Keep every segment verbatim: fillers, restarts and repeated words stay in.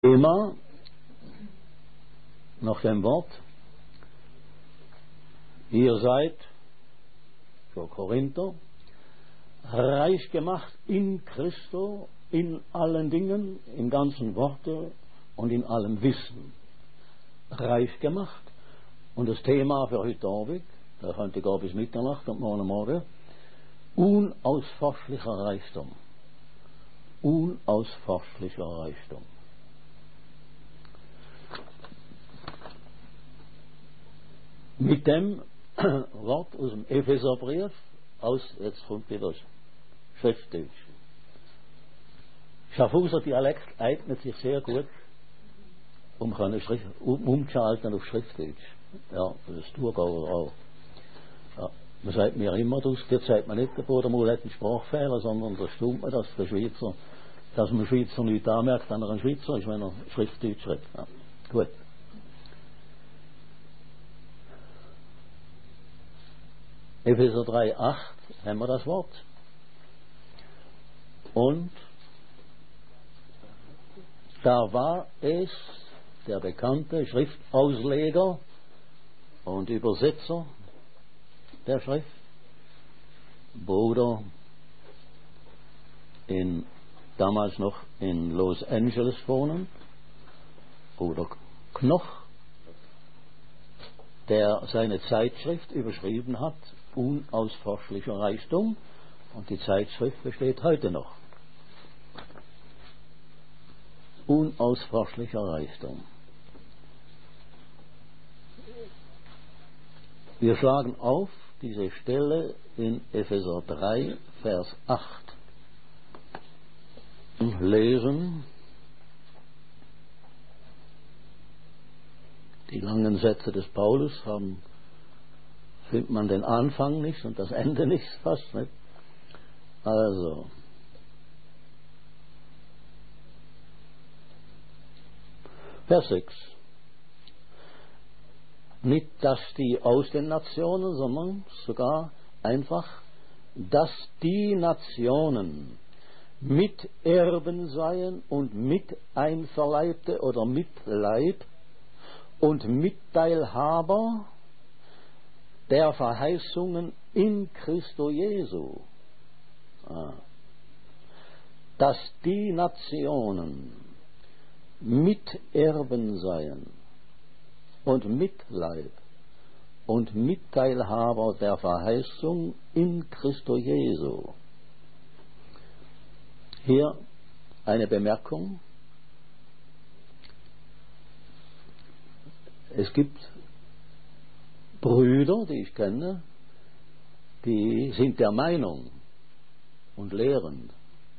Immer nach dem Wort, ihr seid, für Korinther, reich gemacht in Christo, in allen Dingen, im ganzen Worte und in allem Wissen. Reich gemacht. Und das Thema für heute Abend, da könnte ich bis Mitternacht und morgen Morgen, unausforschlicher Reichtum. Unausforschlicher Reichtum. Mit dem Wort aus dem Epheserbrief, aus, jetzt kommt wieder das Schriftdeutsch. Schaffhauser Dialekt eignet sich sehr gut, um, Schrift, um umzuschalten auf Schriftdeutsch. Ja, das Thurgauer auch. Ja, man sagt mir immer, das sagt man nicht, der Brudermul hat einen Sprachfehler, sondern da stimmt man, dass der Schweizer, dass man Schweizer nicht anmerkt, wenn er ein Schweizer ist, wenn er Schriftdeutsch schreibt. Ja, gut. Epheser drei acht haben wir das Wort. Und da war es der bekannte Schriftausleger und Übersetzer der Schrift, Bruder in, damals noch in Los Angeles wohnen, Bruder Knoch, der seine Zeitschrift überschrieben hat, unausforschlicher Reichtum, und die Zeitschrift besteht heute noch. Unausforschlicher Reichtum. Wir schlagen auf diese Stelle in Epheser drei, Vers acht und lesen die langen Sätze des Paulus, haben findet man den Anfang nicht und das Ende nicht fast, nicht? Also, Vers sechs. Nicht, dass die aus den Nationen, sondern sogar einfach, dass die Nationen Miterben seien und Miteinverleibte oder Mitleib und Mitteilhaber der Verheißungen in Christo Jesu. Ah. Dass die Nationen Miterben seien und Mitleib und Mitteilhaber der Verheißung in Christo Jesu. Hier eine Bemerkung. Es gibt Brüder, die ich kenne, die sind der Meinung und lehren,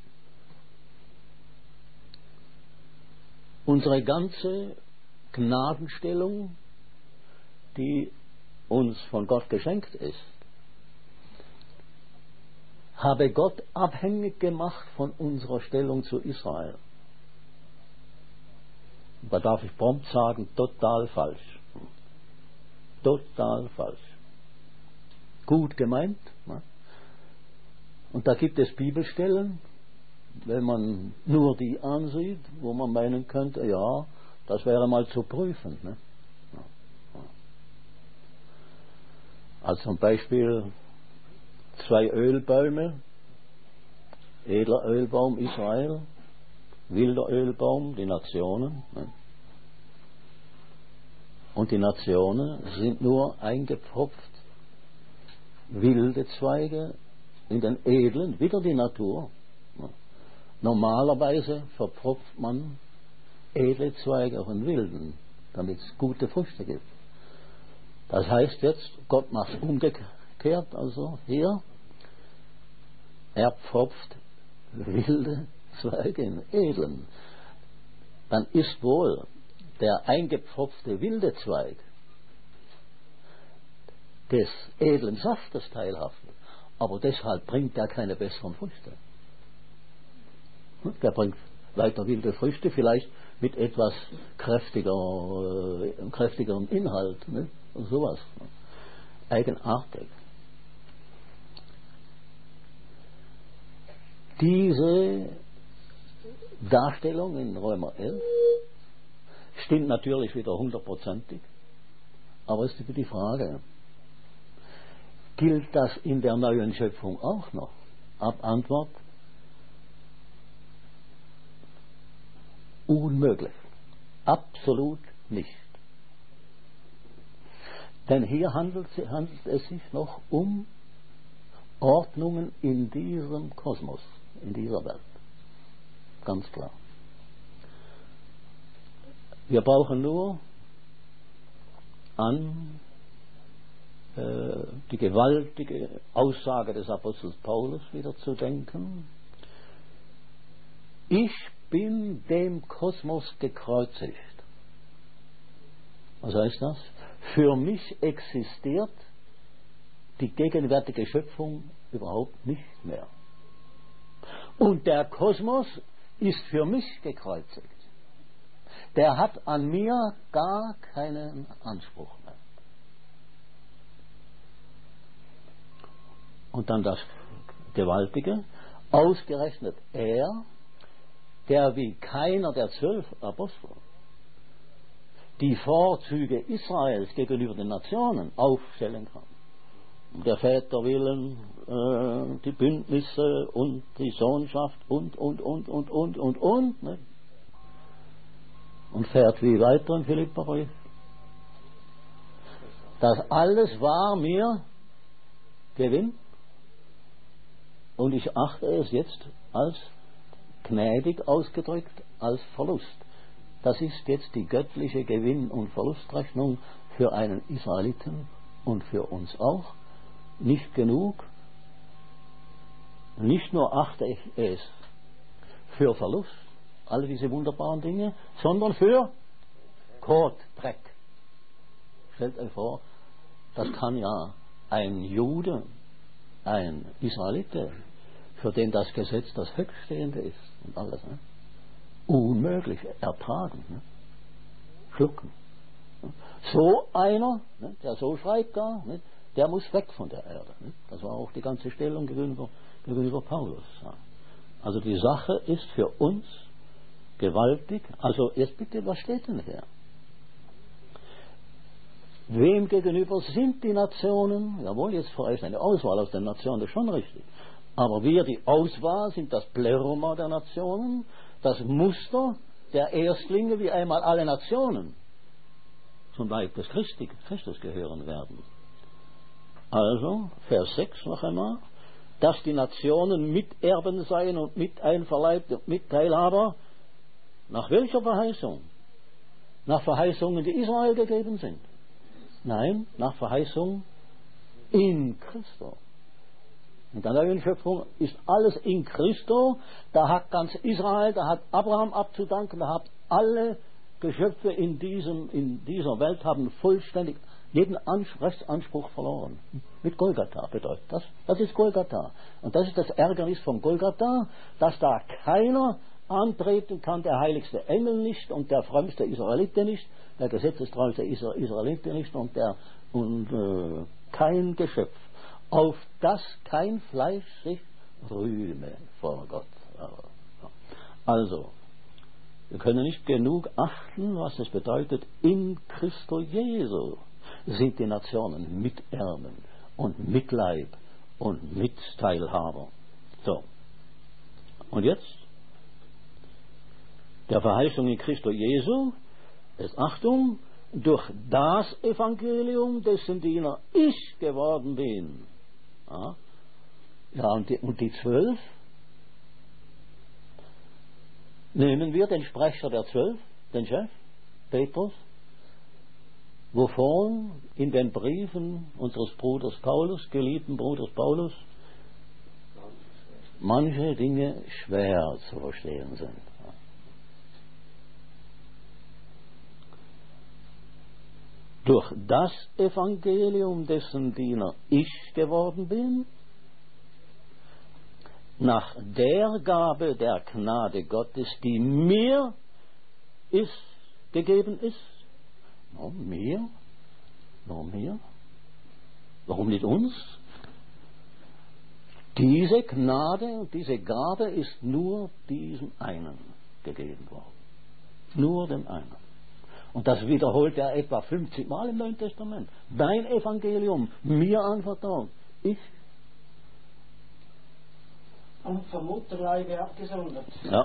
unsere ganze Gnadenstellung, die uns von Gott geschenkt ist, habe Gott abhängig gemacht von unserer Stellung zu Israel. Da darf ich prompt sagen, total falsch. Total falsch. Gut gemeint. Ne? Und da gibt es Bibelstellen, wenn man nur die ansieht, wo man meinen könnte, ja, das wäre mal zu prüfen. Ne? Also zum Beispiel zwei Ölbäume, edler Ölbaum Israel, wilder Ölbaum, die Nationen. Ne? Und die Nationen sind nur eingepfropft, wilde Zweige in den edlen, wieder die Natur. Normalerweise verpfropft man edle Zweige auch in wilden, damit es gute Früchte gibt. Das heißt jetzt, Gott macht es umgekehrt, also hier, er pfropft wilde Zweige in edlen. Dann ist wohl der eingepfropfte wilde Zweig des edlen Saftes teilhaft, aber deshalb bringt er keine besseren Früchte. Der bringt weiter wilde Früchte, vielleicht mit etwas kräftiger, äh, kräftigerem Inhalt, ne? Und sowas. Eigenartig. Diese Darstellung in Römer elf Stimmt natürlich wieder hundertprozentig, aber es ist die Frage, gilt das in der neuen Schöpfung auch noch? Ab Antwort, unmöglich, absolut nicht. Denn hier handelt, handelt es sich noch um Ordnungen in diesem Kosmos, in dieser Welt. Ganz klar. Wir brauchen nur an äh, die gewaltige Aussage des Apostels Paulus wieder zu denken. Ich bin dem Kosmos gekreuzigt. Was heißt das? Für mich existiert die gegenwärtige Schöpfung überhaupt nicht mehr. Und der Kosmos ist für mich gekreuzigt. Der hat an mir gar keinen Anspruch mehr. Und dann das Gewaltige, ausgerechnet er, der wie keiner der zwölf Apostel die Vorzüge Israels gegenüber den Nationen aufstellen kann. Der Väter willen, äh, die Bündnisse und die Sohnschaft und, und, und, und, und, und, und. Ne? Und fährt wie weiter im Philipperbrief. Das alles war mir Gewinn und ich achte es jetzt als gnädig ausgedrückt als Verlust. Das ist jetzt die göttliche Gewinn- und Verlustrechnung für einen Israeliten und für uns auch. Nicht genug. Nicht nur achte ich es für Verlust, alle diese wunderbaren Dinge, sondern für Kot, Dreck. Stellt euch vor, das kann ja ein Jude, ein Israelite, für den das Gesetz das Höchststehende ist und alles, ne? Unmöglich ertragen, ne? Schlucken. So einer, ne, der so schreibt da, ne, der muss weg von der Erde. Ne? Das war auch die ganze Stellung gegenüber, gegenüber Paulus. Ja. Also die Sache ist für uns gewaltig. Also jetzt bitte, was steht denn hier? Wem gegenüber sind die Nationen? Jawohl, jetzt vorerst eine Auswahl aus den Nationen, das ist schon richtig. Aber wir, die Auswahl, sind das Pleroma der Nationen, das Muster der Erstlinge, wie einmal alle Nationen zum Leib des Christi, Christus gehören werden. Also, Vers sechs noch einmal, dass die Nationen Miterben seien und Miteinverleibte und Mitteilhaber. Nach welcher Verheißung? Nach Verheißungen, die Israel gegeben sind? Nein, nach Verheißung in Christo. In der neuen Schöpfung ist alles in Christo. Da hat ganz Israel, da hat Abraham abzudanken, da hat alle Geschöpfe in, diesem, in dieser Welt haben vollständig jeden Rechtsanspruch verloren. Mit Golgatha bedeutet das. Das ist Golgatha. Und das ist das Ärgernis von Golgatha, dass da keiner antreten kann, der heiligste Engel nicht und der frömmste Israelite nicht, der gesetzestreueste Israelite nicht und, der, und äh, kein Geschöpf, auf das kein Fleisch sich rühme vor Gott. Also, wir können nicht genug achten, was es bedeutet, in Christo Jesu sind die Nationen Miterben und Mitleib und Mitteilhaber. So, und jetzt der Verheißung in Christo Jesu ist Achtung, durch das Evangelium, dessen Diener ich geworden bin. Ja, ja und, die, und die zwölf? Nehmen wir den Sprecher der zwölf, den Chef, Petrus, wovon in den Briefen unseres Bruders Paulus, geliebten Bruders Paulus, manche Dinge schwer zu verstehen sind. Durch das Evangelium, dessen Diener ich geworden bin, nach der Gabe der Gnade Gottes, die mir ist, gegeben ist. Nur mir? Nur mir? Warum nicht uns? Diese Gnade und diese Gabe ist nur diesem einen gegeben worden. Nur dem einen. Und das wiederholt er etwa fünfzig Mal im Neuen Testament. Dein Evangelium, mir anvertraut. Ich. Und vom Mutterleibe abgesondert. Ja.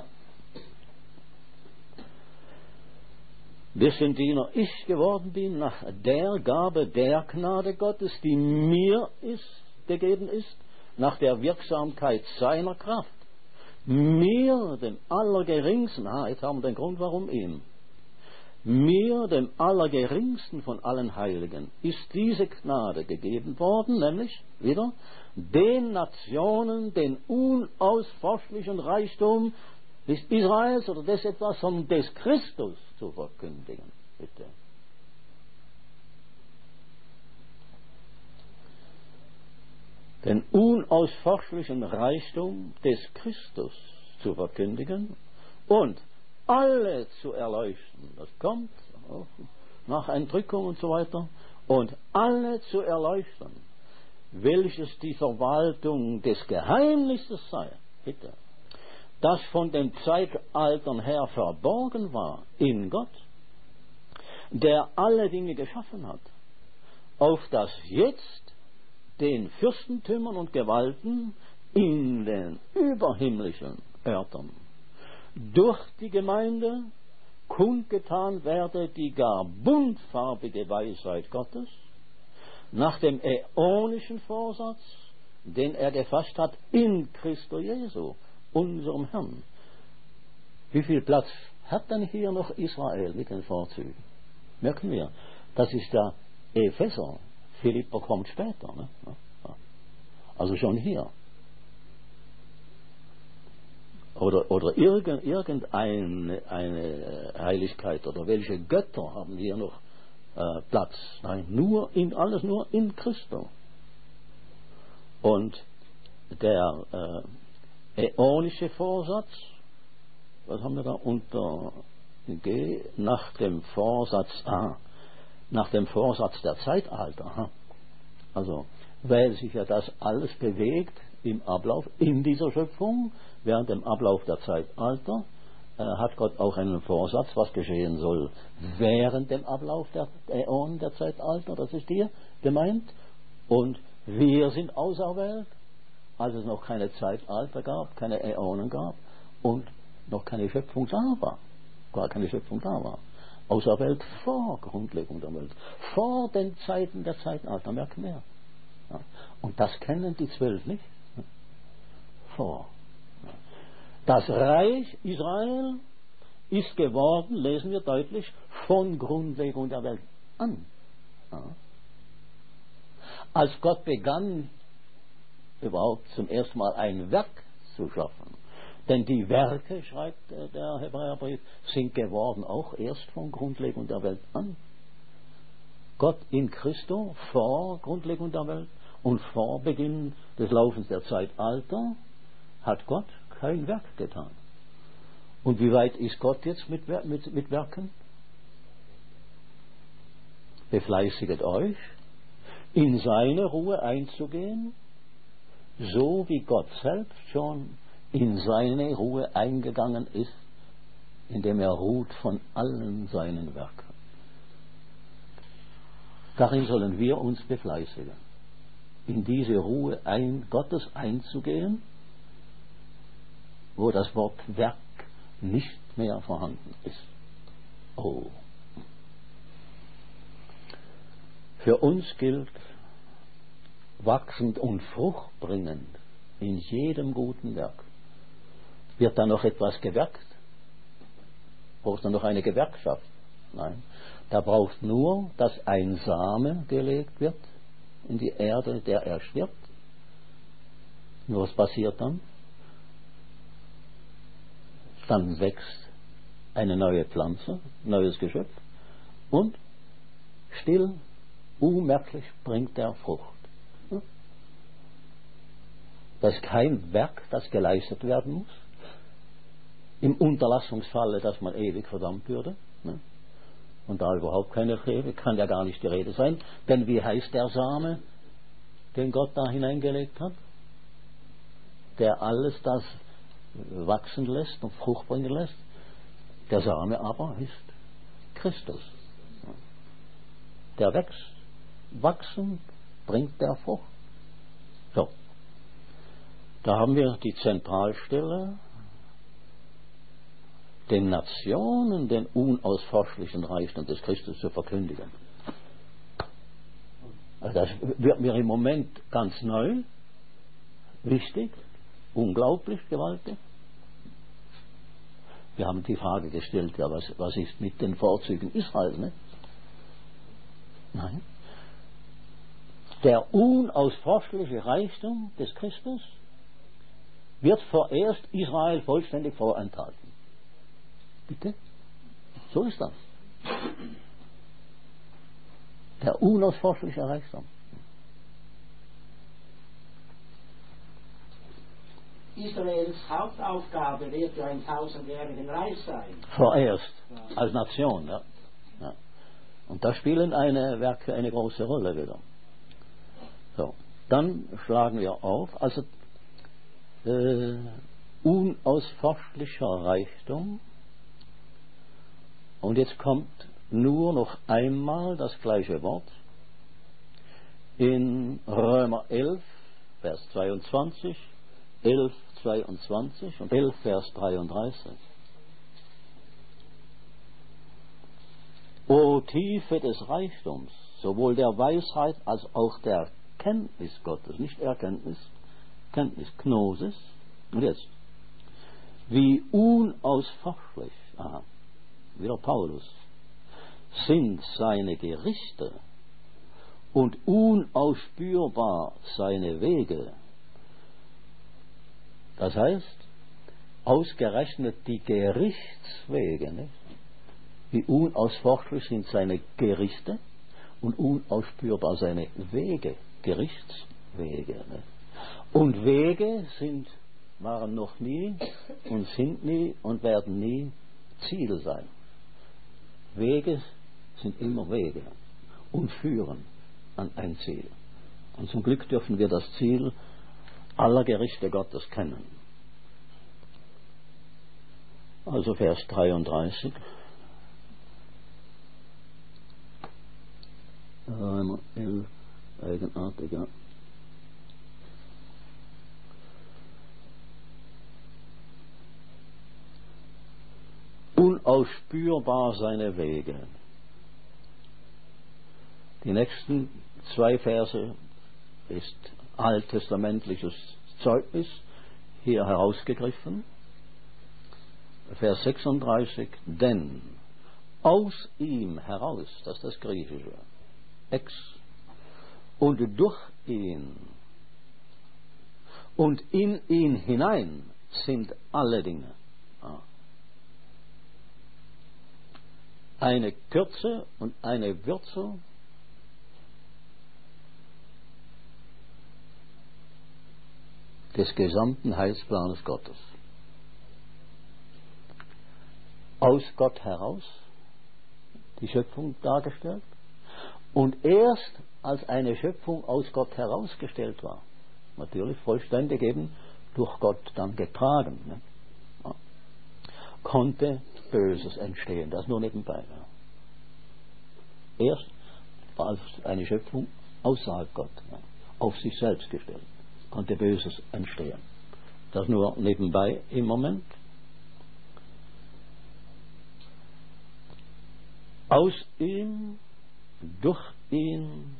Wessen Diener ich geworden bin, nach der Gabe der Gnade Gottes, die mir ist, gegeben ist, nach der Wirksamkeit seiner Kraft. Mir, dem Allergeringsten, ah, jetzt haben wir den Grund, warum ihm. Mir, dem Allergeringsten von allen Heiligen, ist diese Gnade gegeben worden, nämlich, wieder, den Nationen den unausforschlichen Reichtum des Israels oder des etwas, sondern des Christus zu verkündigen. Bitte. Den unausforschlichen Reichtum des Christus zu verkündigen und alle zu erleuchten. Das kommt auch nach Entrückung und so weiter. Und alle zu erleuchten, welches die Verwaltung des Geheimnisses sei. Bitte. Das von den Zeitaltern her verborgen war in Gott, der alle Dinge geschaffen hat, auf das jetzt den Fürstentümern und Gewalten in den überhimmlischen Örtern durch die Gemeinde kundgetan werde die gar buntfarbige Weisheit Gottes nach dem äonischen Vorsatz, den er gefasst hat in Christo Jesu, unserem Herrn. Wie viel Platz hat denn hier noch Israel mit den Vorzügen? Merken wir, das ist der Epheser. Philipper kommt später. Ne? Also schon hier. Oder, oder irgend, irgendeine eine Heiligkeit oder welche Götter haben hier noch äh, Platz? Nein, nur in, alles nur in Christo. Und der äh, äonische Vorsatz, was haben wir da unter G? Nach dem Vorsatz A, nach dem Vorsatz der Zeitalter. Also, weil sich ja das alles bewegt im Ablauf, in dieser Schöpfung, während dem Ablauf der Zeitalter, äh, hat Gott auch einen Vorsatz, was geschehen soll während dem Ablauf der Äonen der Zeitalter, das ist hier gemeint. Und wir sind auserwählt, als es noch keine Zeitalter gab, keine Äonen gab und noch keine Schöpfung da war, gar keine Schöpfung da war. Auserwählt vor Grundlegung der Welt, vor den Zeiten der Zeitalter, merken wir. Ja. Und das kennen die Zwölf nicht. Vor. Das Reich Israel ist geworden, lesen wir deutlich, von Grundlegung der Welt an. Ja. Als Gott begann, überhaupt zum ersten Mal ein Werk zu schaffen, denn die Werke, schreibt der Hebräerbrief, sind geworden auch erst von Grundlegung der Welt an. Gott in Christo vor Grundlegung der Welt und vor Beginn des Laufens der Zeitalter hat Gott kein Werk getan. Und wie weit ist Gott jetzt mit, mit, mit Werken? Befleißiget euch, in seine Ruhe einzugehen, so wie Gott selbst schon in seine Ruhe eingegangen ist, indem er ruht von allen seinen Werken. Darin sollen wir uns befleißigen, in diese Ruhe ein, Gottes einzugehen, wo das Wort Werk nicht mehr vorhanden ist. Oh. Für uns gilt, wachsend und fruchtbringend in jedem guten Werk. Wird da noch etwas gewerkt? Braucht da noch eine Gewerkschaft? Nein. Da braucht nur, dass ein Same gelegt wird in die Erde, der er stirbt. Nur was passiert dann? Dann wächst eine neue Pflanze, neues Geschöpf und still, unmerklich bringt er Frucht. Das ist kein Werk, das geleistet werden muss. Im Unterlassungsfalle, dass man ewig verdammt würde. Ne? Und da überhaupt keine Rede, kann ja gar nicht die Rede sein. Denn wie heißt der Same, den Gott da hineingelegt hat? Der alles das wachsen lässt und Frucht bringen lässt. Der Same aber ist Christus. der wächst. Wachsen bringt der Frucht. So. Da haben wir die Zentralstelle, den Nationen den unausforschlichen Reichtum des Christus zu verkündigen. Also das wird mir im Moment ganz neu, wichtig, unglaublich gewaltig. Wir haben die Frage gestellt, ja, was, was ist mit den Vorzügen Israels, ne? Nein. Der unausforschliche Reichtum des Christus wird vorerst Israel vollständig vorenthalten. Bitte? So ist das. Der unausforschliche Reichtum. Israels Hauptaufgabe wird ja ein tausendjährigen Reich sein. Vorerst, als Nation, ja. ja. Und da spielen eine Werke eine große Rolle wieder. So, dann schlagen wir auf, also äh, unausforschlicher Reichtum. Und jetzt kommt nur noch einmal das gleiche Wort in Römer elf, Vers zweiundzwanzig, elf, zweiundzwanzig und elf, Vers dreiunddreißig. O Tiefe des Reichtums, sowohl der Weisheit als auch der Kenntnis Gottes, nicht Erkenntnis, Kenntnis, Gnosis. Und jetzt, wie unausforschlich, aha, wieder Paulus, sind seine Gerichte und unausspürbar seine Wege. Das heißt, ausgerechnet die Gerichtswege, nicht? Wie unausforschlich sind seine Gerichte und unausspürbar seine Wege, Gerichtswege. Nicht? Und Wege sind, waren noch nie und sind nie und werden nie Ziel sein. Wege sind immer Wege und führen an ein Ziel. Und zum Glück dürfen wir das Ziel aller Gerichte Gottes kennen. Also Vers dreiunddreißig. Römer elf, eigenartig, ja. Unausspürbar seine Wege. Die nächsten zwei Verse ist alttestamentliches Zeugnis, hier herausgegriffen. Vers sechsunddreißig, denn aus ihm heraus, das ist das Griechische, ex, und durch ihn und in ihn hinein sind alle Dinge. Ah. Eine Kürze und eine Würze des gesamten Heilsplanes Gottes. Aus Gott heraus die Schöpfung dargestellt und erst als eine Schöpfung aus Gott herausgestellt war, natürlich vollständig eben durch Gott dann getragen, ne? Ja. Konnte Böses entstehen, das nur nebenbei. Ja. Erst war es eine Schöpfung außerhalb Gott, ja, auf sich selbst gestellt, konnte Böses entstehen. Das nur nebenbei im Moment. Aus ihm, durch ihn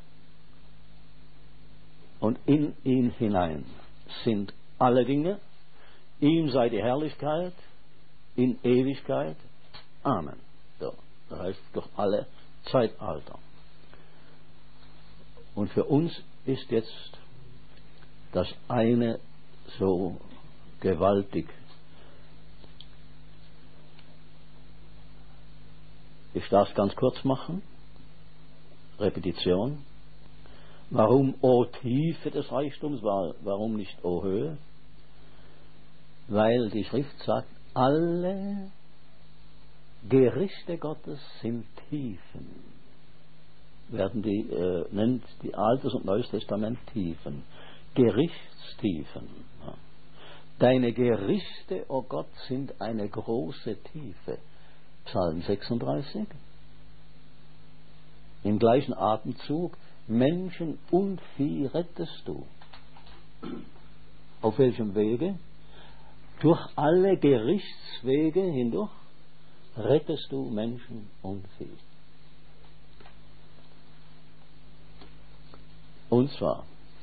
und in ihn hinein sind alle Dinge. Ihm sei die Herrlichkeit in Ewigkeit. Amen. So, das heißt durch alle Zeitalter. Und für uns ist jetzt das eine so gewaltig. Ich darf es ganz kurz machen. Repetition. Warum O Tiefe des Reichtums? Warum nicht O Höhe? Weil die Schrift sagt, alle Gerichte Gottes sind Tiefen. Werden die, äh, nennt die Altes und Neues Testament Tiefen. Gerichtstiefen. Ja. Deine Gerichte, o oh Gott, sind eine große Tiefe. Psalm sechsunddreißig. im gleichen Atemzug, Menschen und Vieh rettest du. Auf welchem Wege? Durch alle Gerichtswege hindurch rettest du Menschen und Vieh. Und zwar,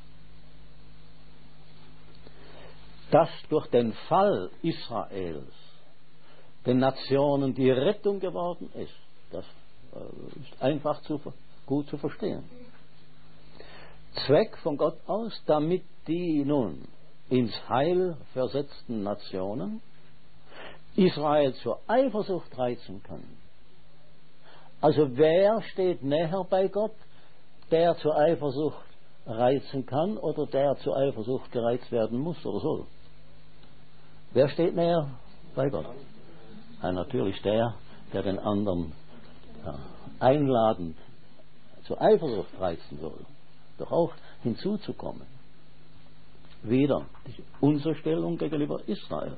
dass durch den Fall Israels den Nationen die Rettung geworden ist, das ist einfach zu, gut zu verstehen. Zweck von Gott aus, damit die nun ins Heil versetzten Nationen Israel zur Eifersucht reizen können. Also wer steht näher bei Gott, der zur Eifersucht reizen kann oder der zur Eifersucht gereizt werden muss oder soll? Wer steht näher bei Gott? Ja, natürlich der, der den anderen ja, einladend zur Eifersucht reizen soll, doch auch hinzuzukommen. Wieder unsere Stellung gegenüber Israel.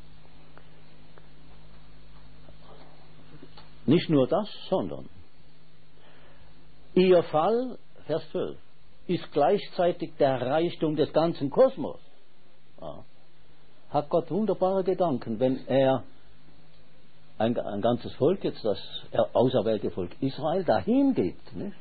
Nicht nur das, sondern ihr Fall, Vers zwölf, ist gleichzeitig der Reichtum des ganzen Kosmos. Ja. Hat Gott wunderbare Gedanken, wenn er ein, ein ganzes Volk, jetzt das auserwählte Volk Israel, dahin gibt. Nicht?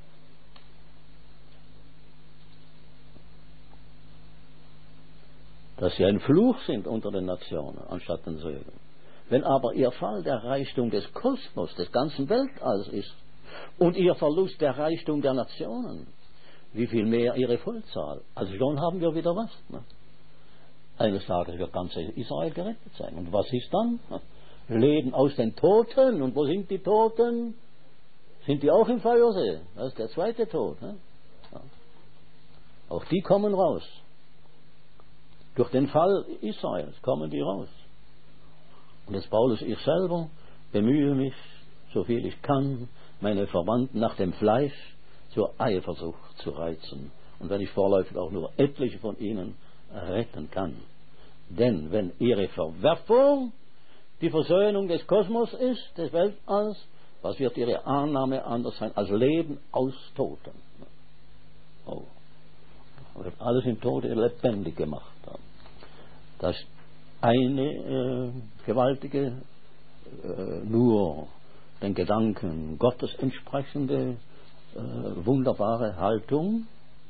Dass sie ein Fluch sind unter den Nationen, anstatt ein Segen. Wenn aber ihr Fall der Reichtum des Kosmos, des ganzen Weltalls ist, und ihr Verlust der Reichtum der Nationen, wie viel mehr ihre Vollzahl. Also schon haben wir wieder was. Ne? Eines Tages wird ganz Israel gerettet sein. Und was ist dann? Leben aus den Toten. Und wo sind die Toten? Sind die auch im Feuersee? Das ist der zweite Tod. Ne? Ja. Auch die kommen raus. Durch den Fall Israels kommen die raus. Und jetzt Paulus, ich selber bemühe mich, so viel ich kann, meine Verwandten nach dem Fleisch zur Eifersucht zu reizen. Und wenn ich vorläufig auch nur etliche von ihnen retten kann. Denn wenn ihre Verwerfung die Versöhnung des Kosmos ist, des Weltalls, was wird ihre Annahme anders sein als Leben aus Toten? Oh. Wird alles im Tode lebendig gemacht. Das ist eine äh, gewaltige, äh, nur den Gedanken Gottes entsprechende, äh, wunderbare Haltung.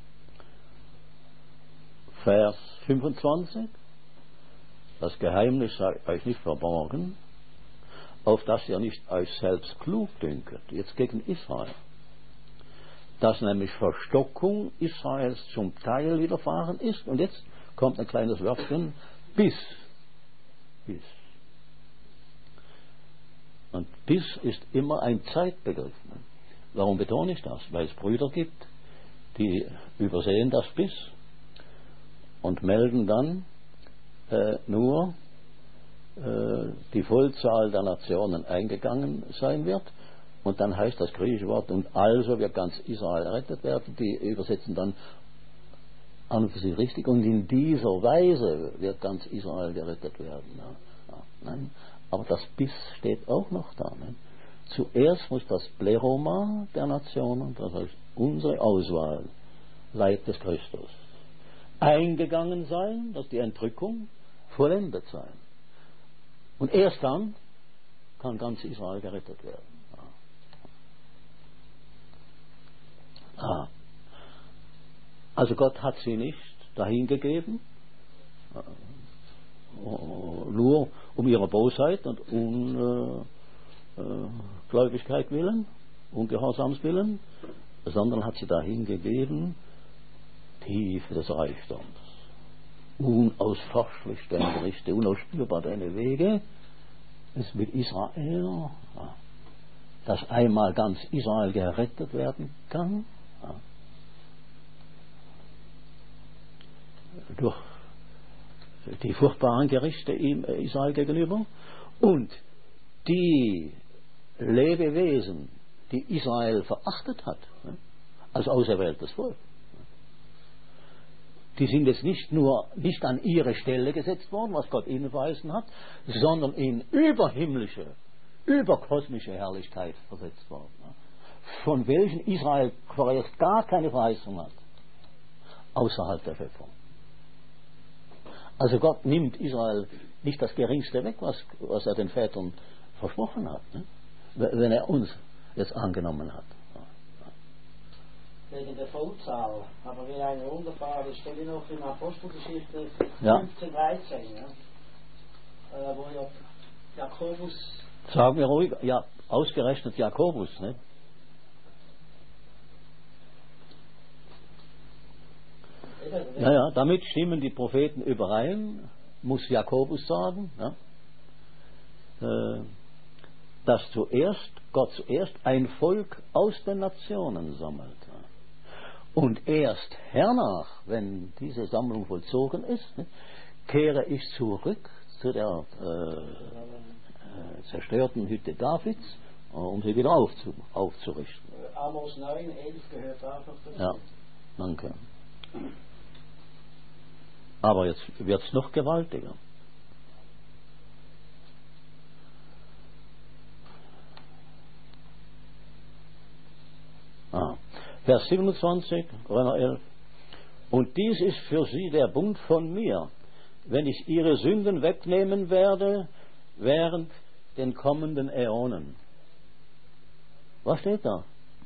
Vers fünfundzwanzig. Das Geheimnis sei euch nicht verborgen, auf dass ihr nicht euch selbst klug dünket, jetzt gegen Israel. Dass nämlich Verstockung Israels zum Teil widerfahren ist. Und jetzt kommt ein kleines Wörtchen, bis. Bis. Und bis ist immer ein Zeitbegriff. Warum betone ich das? Weil es Brüder gibt, die übersehen das bis und melden dann äh, nur äh, die Vollzahl der Nationen eingegangen sein wird. Und dann heißt das griechische Wort, und also wird ganz Israel errettet werden. Die übersetzen dann an und für sich richtig. Und in dieser Weise wird ganz Israel gerettet werden. Ja, ja, nein. Aber das Bis steht auch noch da. Ne? Zuerst muss das Pleroma der Nationen, das heißt unsere Auswahl, Leib des Christus, eingegangen sein, dass die Entrückung vollendet sein. Und erst dann kann ganz Israel gerettet werden. Ja. Ah. Also Gott hat sie nicht dahingegeben, nur um ihrer Bosheit und Ungläubigkeit willen, Ungehorsams willen, sondern hat sie dahingegeben, Tiefe des Reichtums, unausforschlich deine Gerichte, unausspürbar deine Wege, es mit Israel, dass einmal ganz Israel gerettet werden kann, durch die furchtbaren Gerichte ihm Israel gegenüber und die Lebewesen, die Israel verachtet hat, als auserwähltes Volk, die sind jetzt nicht nur nicht an ihre Stelle gesetzt worden, was Gott ihnen verheißen hat, sondern in überhimmlische, überkosmische Herrlichkeit versetzt worden. von welchen Israel vorerst gar keine Verheißung hat, außerhalb der Schöpfung. Also Gott nimmt Israel nicht das Geringste weg, was, was er den Vätern versprochen hat, ne? Wenn er uns jetzt angenommen hat. Wegen der Vollzahl, aber wie eine wunderbare Stelle noch in Apostelgeschichte Ja. fünfzehn, dreizehn, ja? Äh, wo ja Jakobus. Sagen wir ruhig, ja, ausgerechnet Jakobus, ne? Ja, ja, damit stimmen die Propheten überein, muss Jakobus sagen, ja? äh, dass zuerst, Gott zuerst ein Volk aus den Nationen sammelt. Ja? Und erst hernach, wenn diese Sammlung vollzogen ist, ne, kehre ich zurück zu der äh, äh, zerstörten Hütte Davids, äh, um sie wieder aufzu, aufzurichten. Amos neun, elf gehört auch noch dazu. Ja, danke. Aber jetzt wird es noch gewaltiger. Ah. Vers siebenundzwanzig, Römer elf. Und dies ist für sie der Bund von mir, wenn ich ihre Sünden wegnehmen werde während den kommenden Äonen. Was steht da?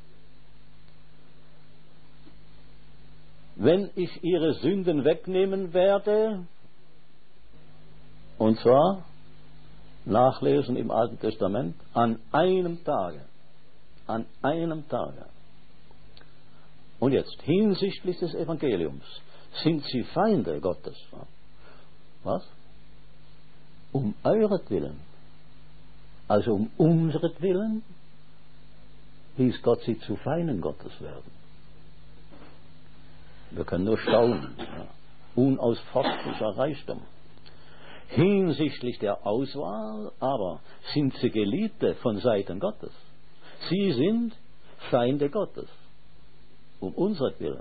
Wenn ich ihre Sünden wegnehmen werde, und zwar nachlesen im Alten Testament, an einem Tage. An einem Tage. Und jetzt, hinsichtlich des Evangeliums, sind sie Feinde Gottes. Was? Um euretwillen. Also um unseretwillen ließ Gott sie zu Feinden Gottes werden. Wir können nur staunen. Ja. Unausforschlicher Reichtum. Hinsichtlich der Auswahl aber sind sie Geliebte von Seiten Gottes. Sie sind Feinde Gottes. Um unseretwillen.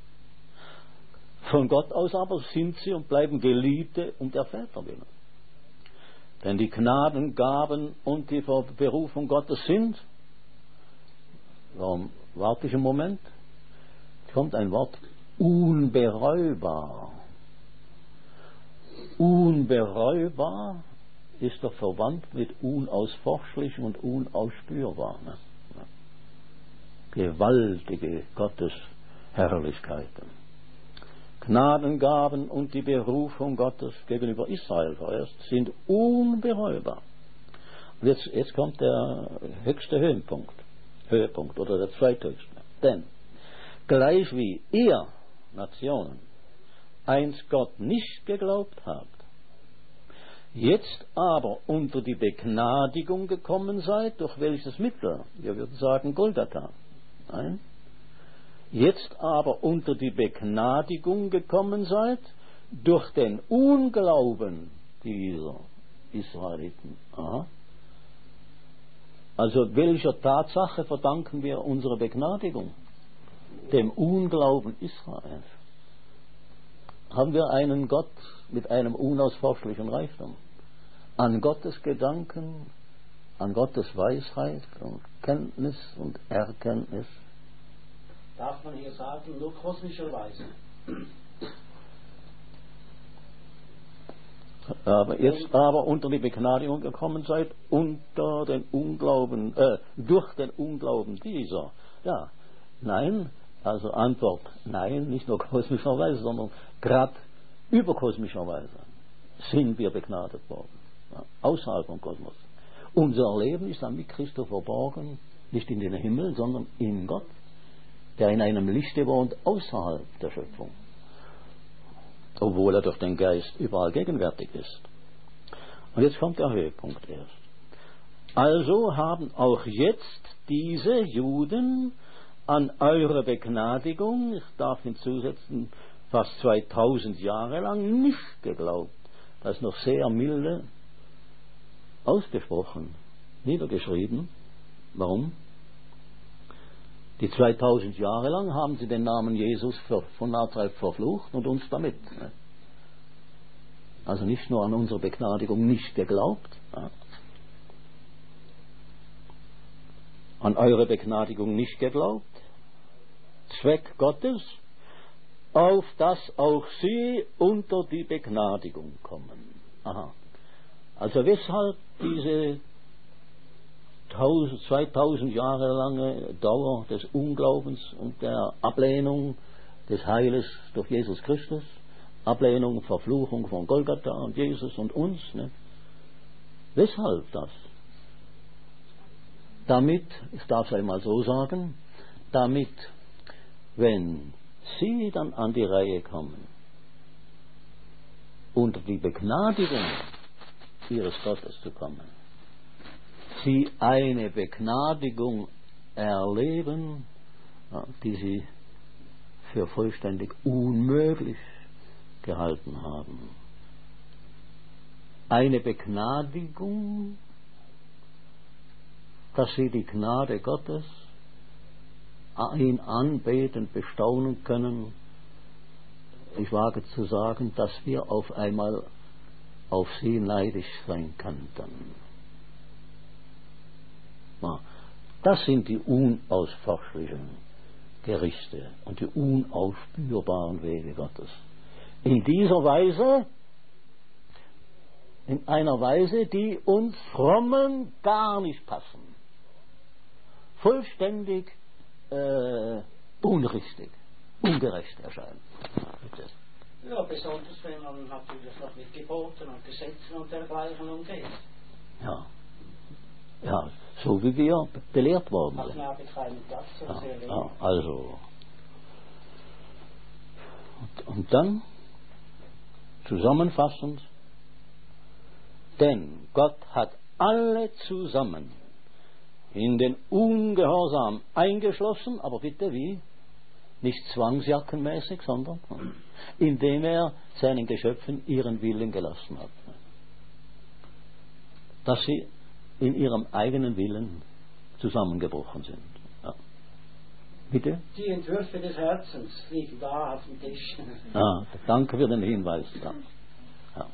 Von Gott aus aber sind sie und bleiben Geliebte um der Väter willen. Denn die Gnadengaben und die Berufung Gottes sind, warum warte ich einen Moment, kommt ein Wort, unbereubar. Unbereubar ist doch verwandt mit unausforschlichem und unausspürbar. Ne? Gewaltige Gottesherrlichkeiten. Gnadengaben und die Berufung Gottes gegenüber Israel vorerst sind unbereubar. Und jetzt, jetzt kommt der höchste Höhepunkt, Höhepunkt oder der zweithöchste. Denn gleich wie ihr Nationen einst Gott nicht geglaubt habt, jetzt aber unter die Begnadigung gekommen seid, durch welches Mittel? Wir würden sagen Golgatha. Nein. Jetzt aber unter die Begnadigung gekommen seid, durch den Unglauben dieser Israeliten. Aha. Also welcher Tatsache verdanken wir unsere Begnadigung? Dem Unglauben Israels. Haben wir einen Gott mit einem unausforschlichen Reichtum? An Gottes Gedanken, an Gottes Weisheit und Kenntnis und Erkenntnis. Darf man hier sagen, nur kosmischerweise. Aber jetzt aber unter die Begnadigung gekommen seid, unter den Unglauben, äh, durch den Unglauben dieser. Ja, nein, also Antwort, nein, nicht nur kosmischerweise, sondern gerade überkosmischerweise sind wir begnadet worden. Ja, außerhalb vom Kosmos. Unser Leben ist dann mit Christus verborgen, nicht in den Himmel, sondern in Gott, der in einem Lichte wohnt außerhalb der Schöpfung, obwohl er durch den Geist überall gegenwärtig ist. Und jetzt kommt der Höhepunkt erst. Also haben auch jetzt diese Juden an eure Begnadigung, ich darf hinzusetzen, fast zweitausend Jahre lang nicht geglaubt. Das ist noch sehr milde ausgesprochen, niedergeschrieben. Warum? Die zweitausend Jahre lang haben sie den Namen Jesus von Nazareth verflucht und uns damit. Also nicht nur an unsere Begnadigung nicht geglaubt. an eure Begnadigung nicht geglaubt, Zweck Gottes, auf dass auch sie unter die Begnadigung kommen. Aha. Also weshalb diese zweitausend Jahre lange Dauer des Unglaubens und der Ablehnung des Heiles durch Jesus Christus, Ablehnung, Verfluchung von Golgatha und Jesus und uns, ne? Weshalb das? Damit, ich darf es einmal so sagen, damit, wenn sie dann an die Reihe kommen, unter die Begnadigung ihres Gottes zu kommen, sie eine Begnadigung erleben, die sie für vollständig unmöglich gehalten haben. Eine Begnadigung, dass sie die Gnade Gottes, ihn anbeten, bestaunen können. Ich wage zu sagen, dass wir auf einmal auf sie neidisch sein könnten. Das sind die unausforschlichen Gerichte und die unausspürbaren Wege Gottes. In dieser Weise, in einer Weise, die uns Frommen gar nicht passen. Vollständig äh, unrichtig, ungerecht erscheinen. Bitte. Ja, besonders wenn man natürlich noch mit Geboten und Gesetzen und dergleichen umgeht. Ja. Ja, so wie wir belehrt worden sind. Ja, ja, also. Und, und dann, zusammenfassend, denn Gott hat alle zusammen in den Ungehorsam eingeschlossen, aber bitte wie? Nicht zwangsjackenmäßig, sondern indem er seinen Geschöpfen ihren Willen gelassen hat. Dass sie in ihrem eigenen Willen zusammengebrochen sind. Ja. Bitte? Die Entwürfe des Herzens liegen da auf dem Tisch. Ah, danke für den Hinweis. Ja. Ja.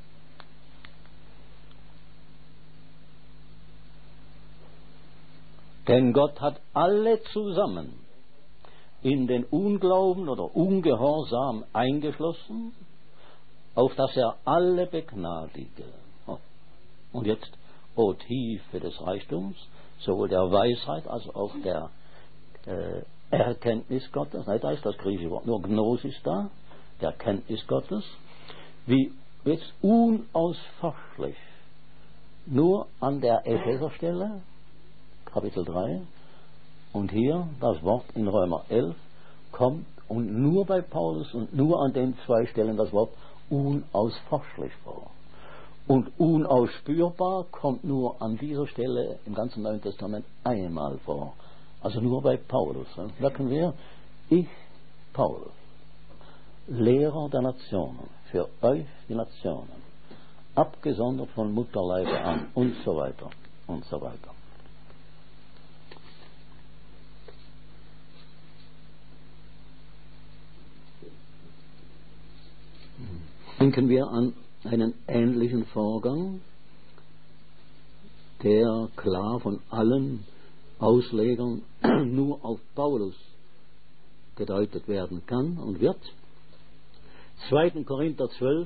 Denn Gott hat alle zusammen in den Unglauben oder Ungehorsam eingeschlossen, auf dass er alle begnadige. Und jetzt, o Tiefe des Reichtums, sowohl der Weisheit als auch der äh, Erkenntnis Gottes, nein, da ist das griechische Wort, nur Gnosis da, der Erkenntnis Gottes, wie jetzt unausforschlich, nur an der Epheserstelle, Kapitel drei, und hier das Wort in Römer elf kommt und nur bei Paulus und nur an den zwei Stellen das Wort unausforschlich vor. Und unausspürbar kommt nur an dieser Stelle im ganzen Neuen Testament einmal vor. Also nur bei Paulus. Merken wir, ich, Paulus, Lehrer der Nationen, für euch die Nationen, abgesondert von Mutterleibe an und so weiter und so weiter. Denken wir an einen ähnlichen Vorgang, der klar von allen Auslegern nur auf Paulus gedeutet werden kann und wird. zweiter Korinther zwölf,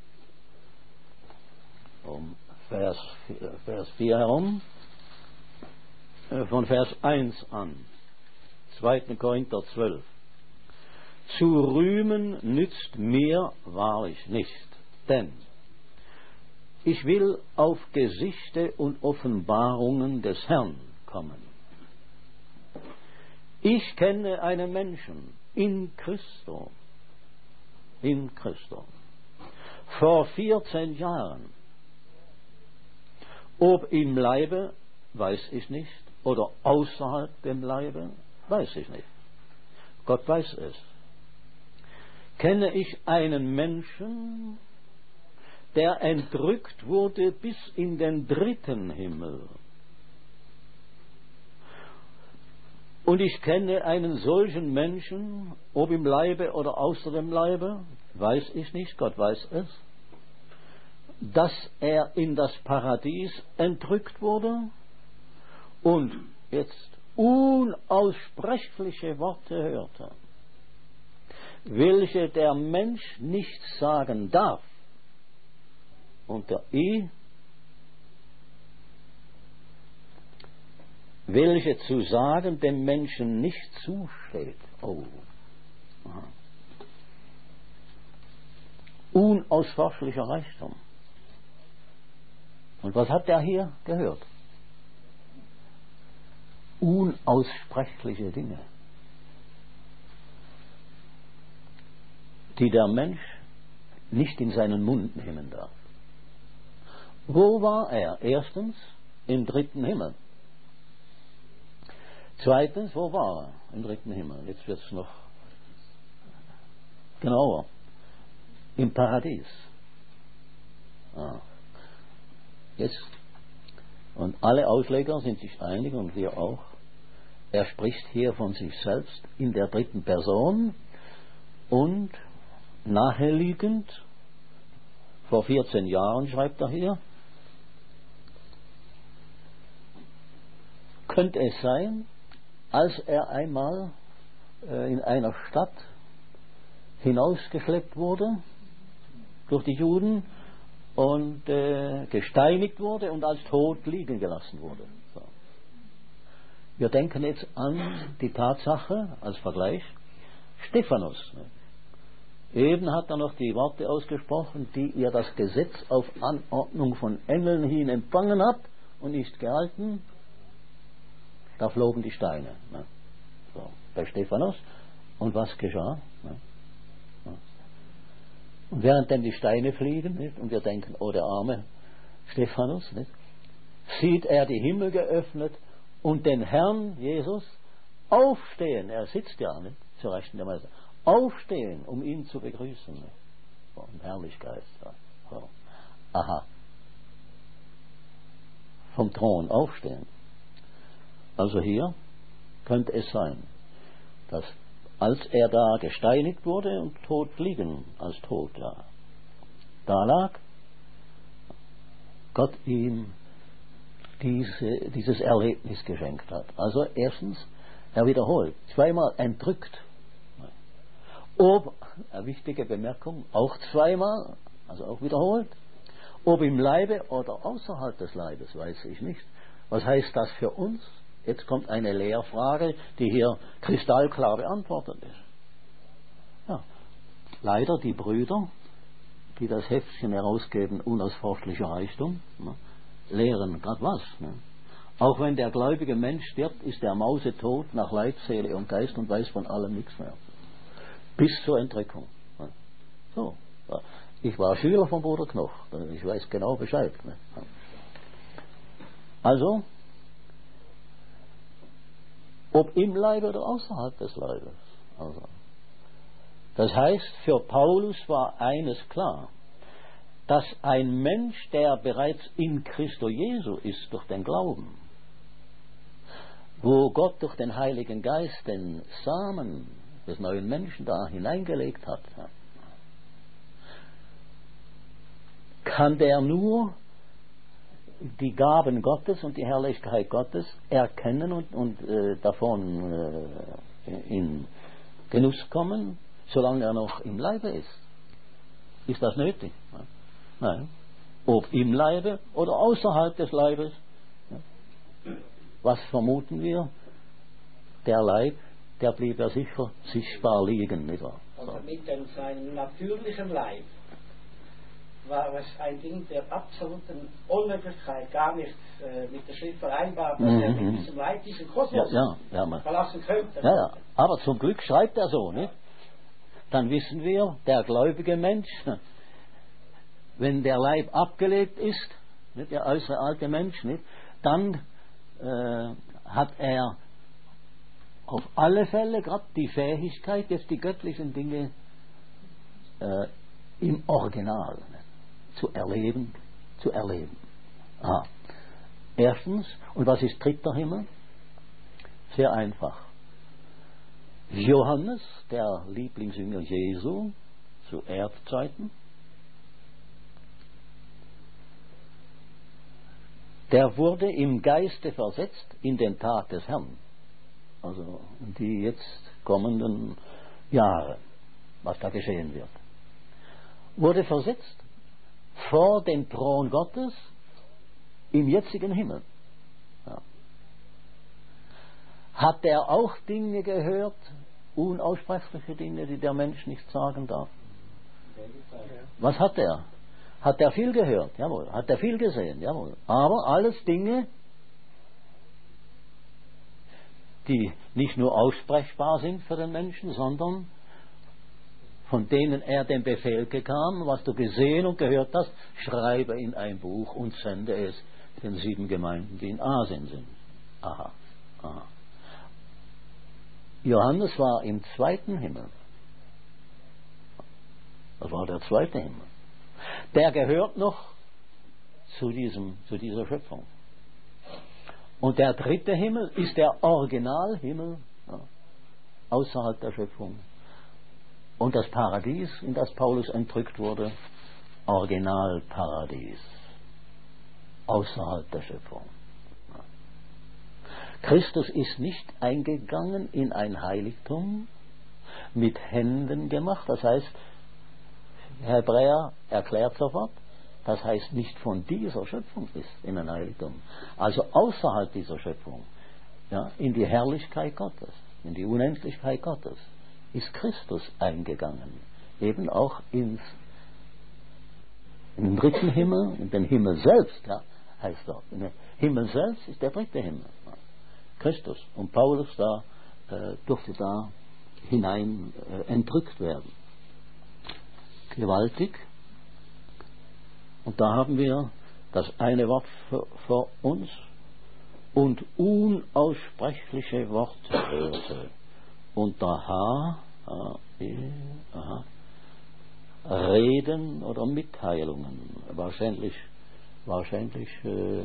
um Vers, Vers vier herum, von Vers eins an. zweiter Korinther zwölf. Zu rühmen nützt mir wahrlich nicht, denn ich will auf Gesichte und Offenbarungen des Herrn kommen. Ich kenne einen Menschen in Christo, in Christo, vor vierzehn Jahren. Ob im Leibe, weiß ich nicht, oder außerhalb dem Leibe, weiß ich nicht. Gott weiß es. Kenne ich einen Menschen, der entrückt wurde bis in den dritten Himmel. Und ich kenne einen solchen Menschen, ob im Leibe oder außer dem Leibe, weiß ich nicht, Gott weiß es, dass er in das Paradies entrückt wurde und jetzt unaussprechliche Worte hörte, welche der Mensch nicht sagen darf. Und der I, welche zu sagen dem Menschen nicht zusteht. Oh. Aha. Unausforschlicher Reichtum. Und was hat er hier gehört? Unaussprechliche Dinge, die der Mensch nicht in seinen Mund nehmen darf. Wo war er? Erstens, im dritten Himmel. Zweitens, wo war er? Im dritten Himmel. Jetzt wird es noch genauer. Im Paradies. Ah. Jetzt. Und alle Ausleger sind sich einig, und wir auch. Er spricht hier von sich selbst in der dritten Person und naheliegend, vor vierzehn Jahren schreibt er hier, könnte es sein, als er einmal äh, in einer Stadt hinausgeschleppt wurde durch die Juden und äh, gesteinigt wurde und als tot liegen gelassen wurde. So. Wir denken jetzt an die Tatsache als Vergleich, Stephanus. Eben hat er noch die Worte ausgesprochen, die ihr das Gesetz auf Anordnung von Engeln hin empfangen habt und nicht gehalten. Da flogen die Steine. Ne? So, bei Stephanus. Und was geschah? Ne? Ja. Und während dann die Steine fliegen, nicht? Und wir denken, oh, der arme Stephanus, nicht? Sieht er die Himmel geöffnet und den Herrn Jesus aufstehen. Er sitzt ja nicht zur Rechten der Meister. Aufstehen, um ihn zu begrüßen. Nicht? Oh, in Herrlichkeit. Ja. So. Aha. Vom Thron aufstehen. Also hier könnte es sein, dass als er da gesteinigt wurde und tot liegen, als tot, ja, da lag, Gott ihm diese, dieses Erlebnis geschenkt hat. Also erstens, er wiederholt, zweimal entrückt. Ob, eine wichtige Bemerkung, auch zweimal, also auch wiederholt, ob im Leibe oder außerhalb des Leibes, weiß ich nicht. Was heißt das für uns? Jetzt kommt eine Lehrfrage, die hier kristallklar beantwortet ist. Ja. Leider die Brüder, die das Heftchen herausgeben, unausforschlicher Reichtum, ne, lehren gerade was. Ne. Auch wenn der gläubige Mensch stirbt, ist der mausetot nach Leib, Seele und Geist und weiß von allem nichts mehr. Bis zur Entrückung. Ne. So. Ja. Ich war Schüler von Bruder Knoch, ich weiß genau Bescheid. Ne. Also, ob im Leibe oder außerhalb des Leibes. Also, das heißt, für Paulus war eines klar, dass ein Mensch, der bereits in Christo Jesu ist durch den Glauben, wo Gott durch den Heiligen Geist den Samen des neuen Menschen da hineingelegt hat, kann der nur die Gaben Gottes und die Herrlichkeit Gottes erkennen und, und äh, davon äh, in Genuss kommen, solange er noch im Leibe ist. Ist das nötig? Nein. Ob im Leibe oder außerhalb des Leibes. Was vermuten wir? Der Leib, der blieb ja sicher sichtbar liegen. Nicht wahr? So. Und mit dem, seinem natürlichen Leib war es ein Ding der absoluten Unmöglichkeit, gar nicht äh, mit der Schrift vereinbar, dass mhm. er mit diesem Leib diesen Kosmos ja, ja, ja, verlassen könnte. Ja, ja. Aber zum Glück schreibt er so, nicht? Dann wissen wir, der gläubige Mensch, wenn der Leib abgelegt ist, nicht, der äußere alte Mensch, nicht, dann äh, hat er auf alle Fälle gerade die Fähigkeit, jetzt die göttlichen Dinge äh, im Original nicht, zu erleben, zu erleben. Aha. Erstens, und was ist dritter Himmel? Sehr einfach. Johannes, der Lieblingsjünger Jesu, zu Erdzeiten, der wurde im Geiste versetzt in den Tag des Herrn. also die jetzt kommenden Jahre, was da geschehen wird, wurde versetzt vor den Thron Gottes im jetzigen Himmel. Ja. Hat er auch Dinge gehört, unaussprechliche Dinge, die der Mensch nicht sagen darf? Was hat er? Hat er viel gehört? Jawohl. Hat er viel gesehen? Jawohl. Aber alles Dinge, die nicht nur aussprechbar sind für den Menschen, sondern von denen er den Befehl bekam, was du gesehen und gehört hast, schreibe in ein Buch und sende es den sieben Gemeinden, die in Asien sind. Aha, aha. Johannes war im zweiten Himmel. Das war der zweite Himmel. Der gehört noch zu, diesem, zu dieser Schöpfung. Und der dritte Himmel ist der Originalhimmel, ja, außerhalb der Schöpfung. Und das Paradies, in das Paulus entrückt wurde, Originalparadies, außerhalb der Schöpfung. Ja. Christus ist nicht eingegangen in ein Heiligtum, mit Händen gemacht, das heißt, Hebräer erklärt sofort, das heißt nicht von dieser Schöpfung ist in ein Heiligtum. Also außerhalb dieser Schöpfung, ja, in die Herrlichkeit Gottes, in die Unendlichkeit Gottes, ist Christus eingegangen. Eben auch ins, in den dritten Himmel, in den Himmel selbst, ja, heißt dort. In den Himmel selbst ist der dritte Himmel. Ja. Christus. Und Paulus da äh, durfte da hinein äh, entrückt werden. Gewaltig. Und da haben wir das eine Wort für, für uns und unaussprechliche Worte hörte. Und da H, H, E, aha, Reden oder Mitteilungen, wahrscheinlich, wahrscheinlich äh,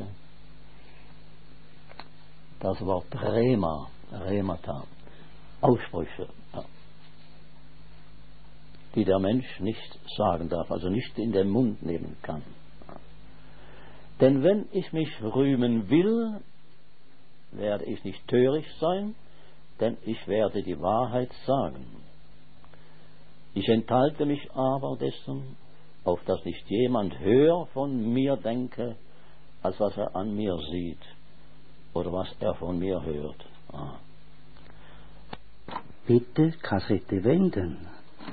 das Wort Rema, Remata, Aussprüche, ja, die der Mensch nicht sagen darf, also nicht in den Mund nehmen kann. Denn wenn ich mich rühmen will, werde ich nicht töricht sein, denn ich werde die Wahrheit sagen. Ich enthalte mich aber dessen, auf dass nicht jemand höher von mir denke, als was er an mir sieht oder was er von mir hört. Ah. Bitte Kassette wenden.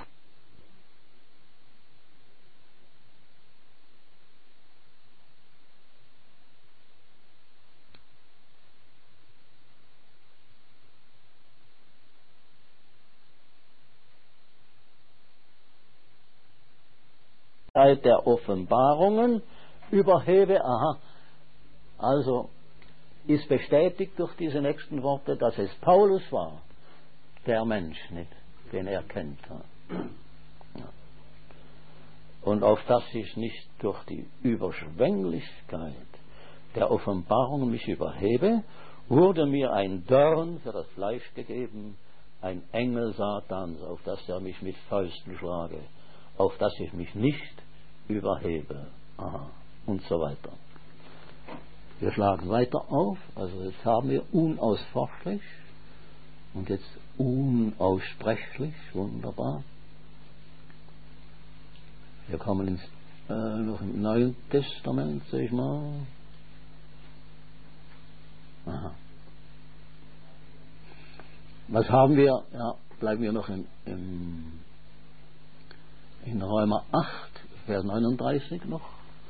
Der Offenbarungen überhebe, aha, also ist bestätigt durch diese nächsten Worte, dass es Paulus war, der Mensch, nicht, den er kennt. Ja. Und auf dass ich nicht durch die Überschwänglichkeit der Offenbarungen mich überhebe, wurde mir ein Dorn für das Fleisch gegeben, ein Engel Satans, auf dass er mich mit Fäusten schlage, auf dass ich mich nicht überhebe. Aha. Und so weiter. Wir schlagen weiter auf, also jetzt haben wir unausforschlich und jetzt unaussprechlich, wunderbar. Wir kommen ins, äh, noch im Neuen Testament, sag ich mal. Aha. Was haben wir? Ja, bleiben wir noch im, im in Römer acht, Vers neununddreißig noch.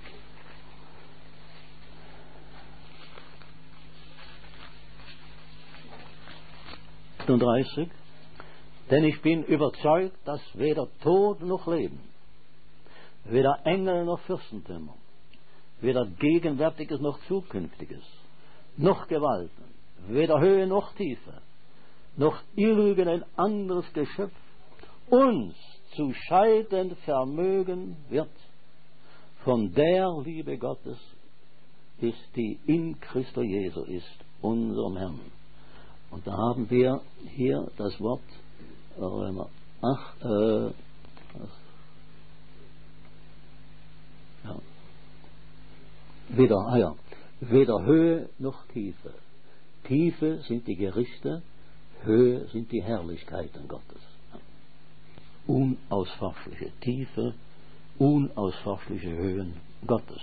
achtunddreißig. Denn ich bin überzeugt, dass weder Tod noch Leben, weder Engel noch Fürstentümer, weder Gegenwärtiges noch Zukünftiges, noch Gewalten, weder Höhe noch Tiefe, noch irgendein anderes Geschöpf uns zu scheiden vermögen wird von der Liebe Gottes, ist, die in Christo Jesu ist, unserem Herrn. Und da haben wir hier das Wort Römer acht, äh, ja, weder, ah ja, weder Höhe noch Tiefe. Tiefe sind die Gerichte, Höhe sind die Herrlichkeiten Gottes. Unausforschliche Tiefe, unausforschliche Höhen Gottes.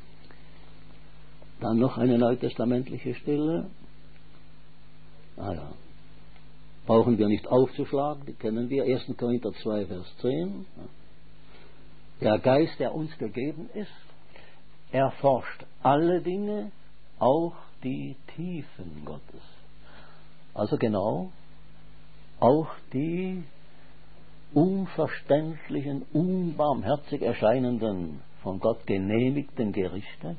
Dann noch eine neutestamentliche Stelle. Ah ja. Brauchen wir nicht aufzuschlagen, die kennen wir. erster Korinther zwei, Vers zehn. Der Geist, der uns gegeben ist, erforscht alle Dinge, auch die Tiefen Gottes. Also genau, auch die unverständlichen, unbarmherzig erscheinenden, von Gott genehmigten Gerichte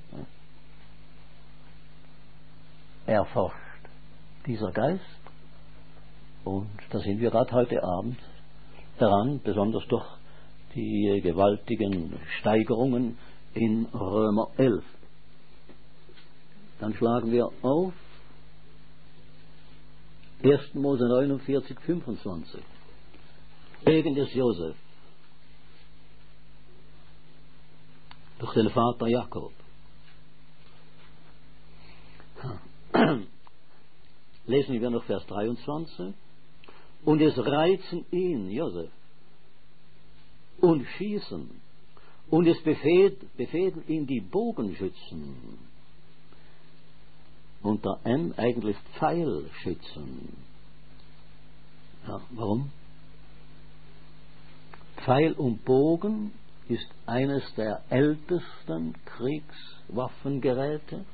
erforscht dieser Geist. Und da sind wir gerade heute Abend daran, besonders durch die gewaltigen Steigerungen in Römer elf. Dann schlagen wir auf erster Mose neunundvierzig, fünfundzwanzig. Wegen des Josef durch den Vater Jakob. Lesen wir noch Vers dreiundzwanzig. Und es reizen ihn, Josef, und schießen, und es befehlen ihn die Bogenschützen, unter M eigentlich Pfeilschützen. Ja, warum? Pfeil und Bogen ist eines der ältesten Kriegswaffengeräte,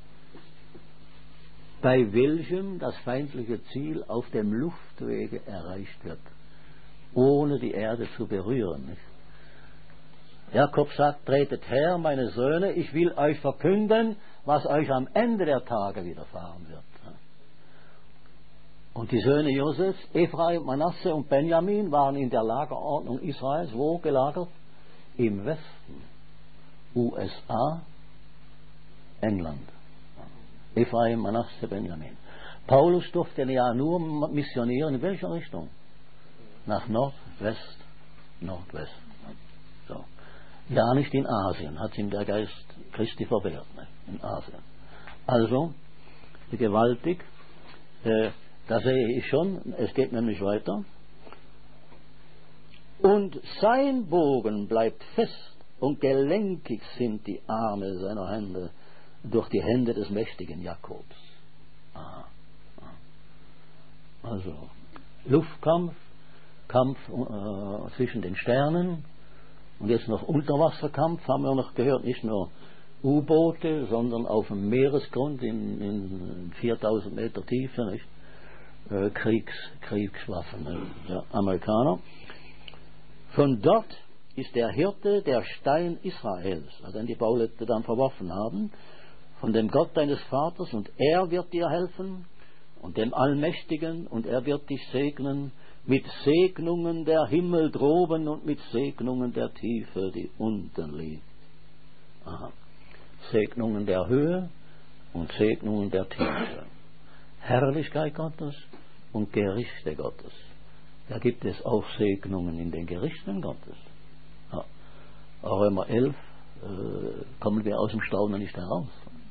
bei welchem das feindliche Ziel auf dem Luftwege erreicht wird, ohne die Erde zu berühren. Nicht? Jakob sagt, tretet her, meine Söhne, ich will euch verkünden, was euch am Ende der Tage widerfahren wird. Und die Söhne Josefs, Ephraim, Manasse und Benjamin, waren in der Lagerordnung Israels wo gelagert? Im Westen. U S A, England. Ephraim, Manasse, Benjamin. Paulus durfte ja nur missionieren. In welcher Richtung? Nach Nordwest, Nordwest. So. Ja, nicht in Asien, hat ihm der Geist Christi verwehrt. Ne? In Asien. Also, gewaltig, äh, da sehe ich schon, es geht nämlich weiter. Und sein Bogen bleibt fest und gelenkig sind die Arme seiner Hände durch die Hände des mächtigen Jakobs. Aha. Also Luftkampf, Kampf äh, zwischen den Sternen und jetzt noch Unterwasserkampf, haben wir noch gehört, nicht nur U-Boote, sondern auf dem Meeresgrund in, in viertausend Meter Tiefe, nicht? Äh, Kriegs, Kriegswaffen äh, der Amerikaner. Von dort ist der Hirte der Stein Israels, also den die Bauleute dann verworfen haben, von dem Gott deines Vaters, und er wird dir helfen, und dem Allmächtigen, und er wird dich segnen mit Segnungen der Himmel droben und mit Segnungen der Tiefe, die unten liegt. Aha. Segnungen der Höhe und Segnungen der Tiefe. Herrlichkeit Gottes und Gerichte Gottes. Da gibt es auch Segnungen in den Gerichten Gottes. Ja. Römer elf äh, kommen wir aus dem Staunen nicht heraus.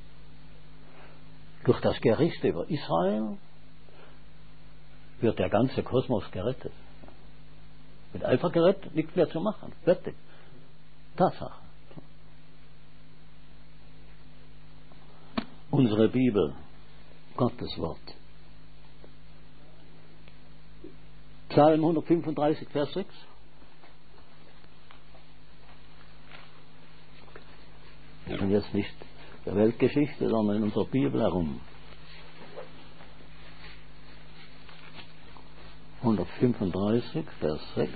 Durch das Gericht über Israel wird der ganze Kosmos gerettet. Wird einfach gerettet, nichts mehr zu machen. Fertig. Tatsache. Unsere Bibel, Gottes Wort. Psalm hundertfünfunddreißig, Vers sechs. Wir sind jetzt nicht der Weltgeschichte, sondern in unserer Bibel herum. hundertfünfunddreißig, Vers sechs.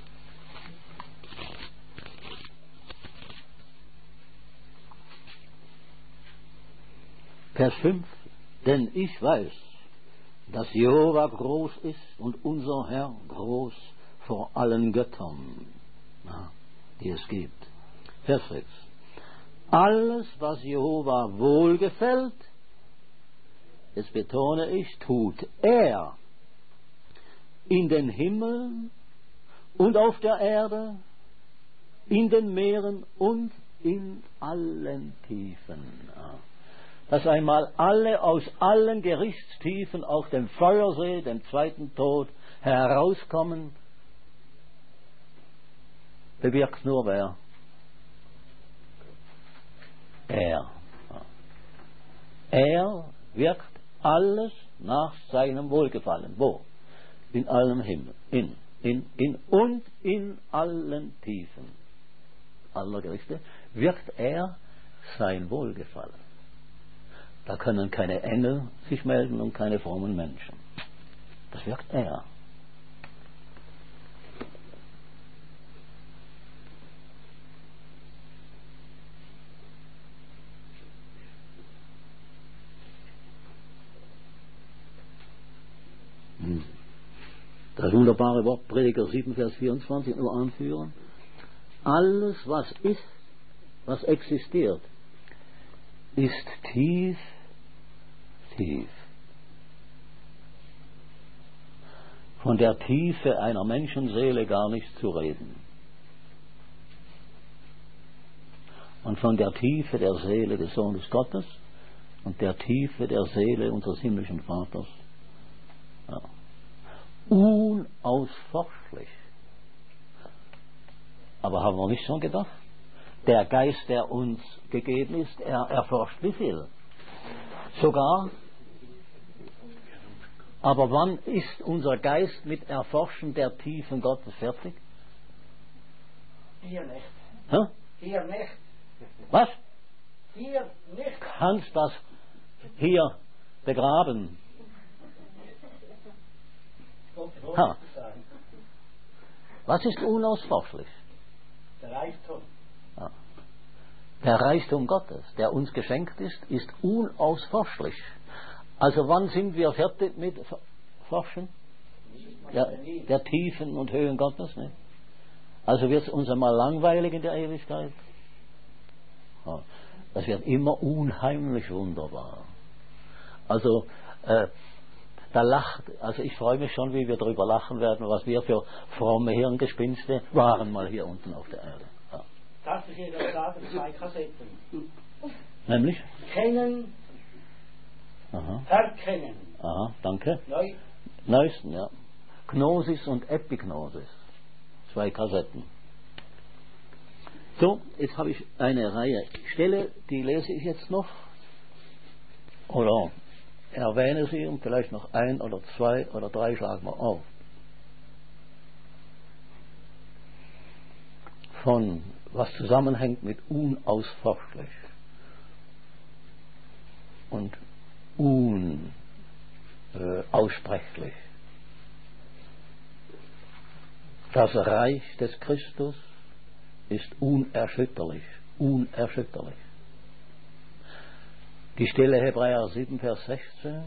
Vers fünf. Denn ich weiß, dass Jehova groß ist und unser Herr groß vor allen Göttern, ja, die es gibt. Vers sechs. Alles, was Jehova wohlgefällt, das betone ich, tut er in den Himmeln und auf der Erde, in den Meeren und in allen Tiefen. Ja. dass einmal alle aus allen Gerichtstiefen, auch dem Feuersee, dem zweiten Tod, herauskommen, bewirkt nur wer? Er. Er wirkt alles nach seinem Wohlgefallen. Wo? In allem Himmel. In, in, in und in allen Tiefen aller Gerichte wirkt er sein Wohlgefallen. Da können keine Engel sich melden und keine frommen Menschen. Das wirkt er. Das wunderbare Wort Prediger sieben, Vers vierundzwanzig nur anführen. Alles, was ist, was existiert, ist tief, tief. Von der Tiefe einer Menschenseele gar nicht zu reden. Und von der Tiefe der Seele des Sohnes Gottes und der Tiefe der Seele unseres himmlischen Vaters. Ja. Unausforschlich. Aber haben wir nicht schon gedacht? Der Geist, der uns gegeben ist, er erforscht wie viel? Sogar. Aber wann ist unser Geist mit Erforschen der Tiefen Gottes fertig? Hier nicht. Hä? Hier nicht. Was? Hier nicht. Kannst das hier begraben? Ha. Was ist unausforschlich? Der Reichtum. Ja. Der Reichtum Gottes, der uns geschenkt ist, ist unausforschlich. Also wann sind wir fertig mit Forschen? Der, der Tiefen und Höhen Gottes? Ne? Also wird es uns einmal langweilig in der Ewigkeit? Ja. Das wird immer unheimlich wunderbar. Also äh, da lacht, also ich freue mich schon, wie wir darüber lachen werden, was wir für fromme Hirngespinste waren mal hier unten auf der Erde. Ja. Darf ich Ihnen sagen, zwei Kassetten. Nämlich? Kennen, Aha. Verkennen. Aha, danke. Neu. Neuesten, ja. Gnosis und Epignosis. Zwei Kassetten. So, jetzt habe ich eine Reihe Stelle, die lese ich jetzt noch. Oder erwähne sie und vielleicht noch ein oder zwei oder drei schlagen wir auf. Von was zusammenhängt mit unausforschlich und unaussprechlich. Das Reich des Christus ist unerschütterlich, unerschütterlich. Die Stelle Hebräer sieben, Vers sechzehn.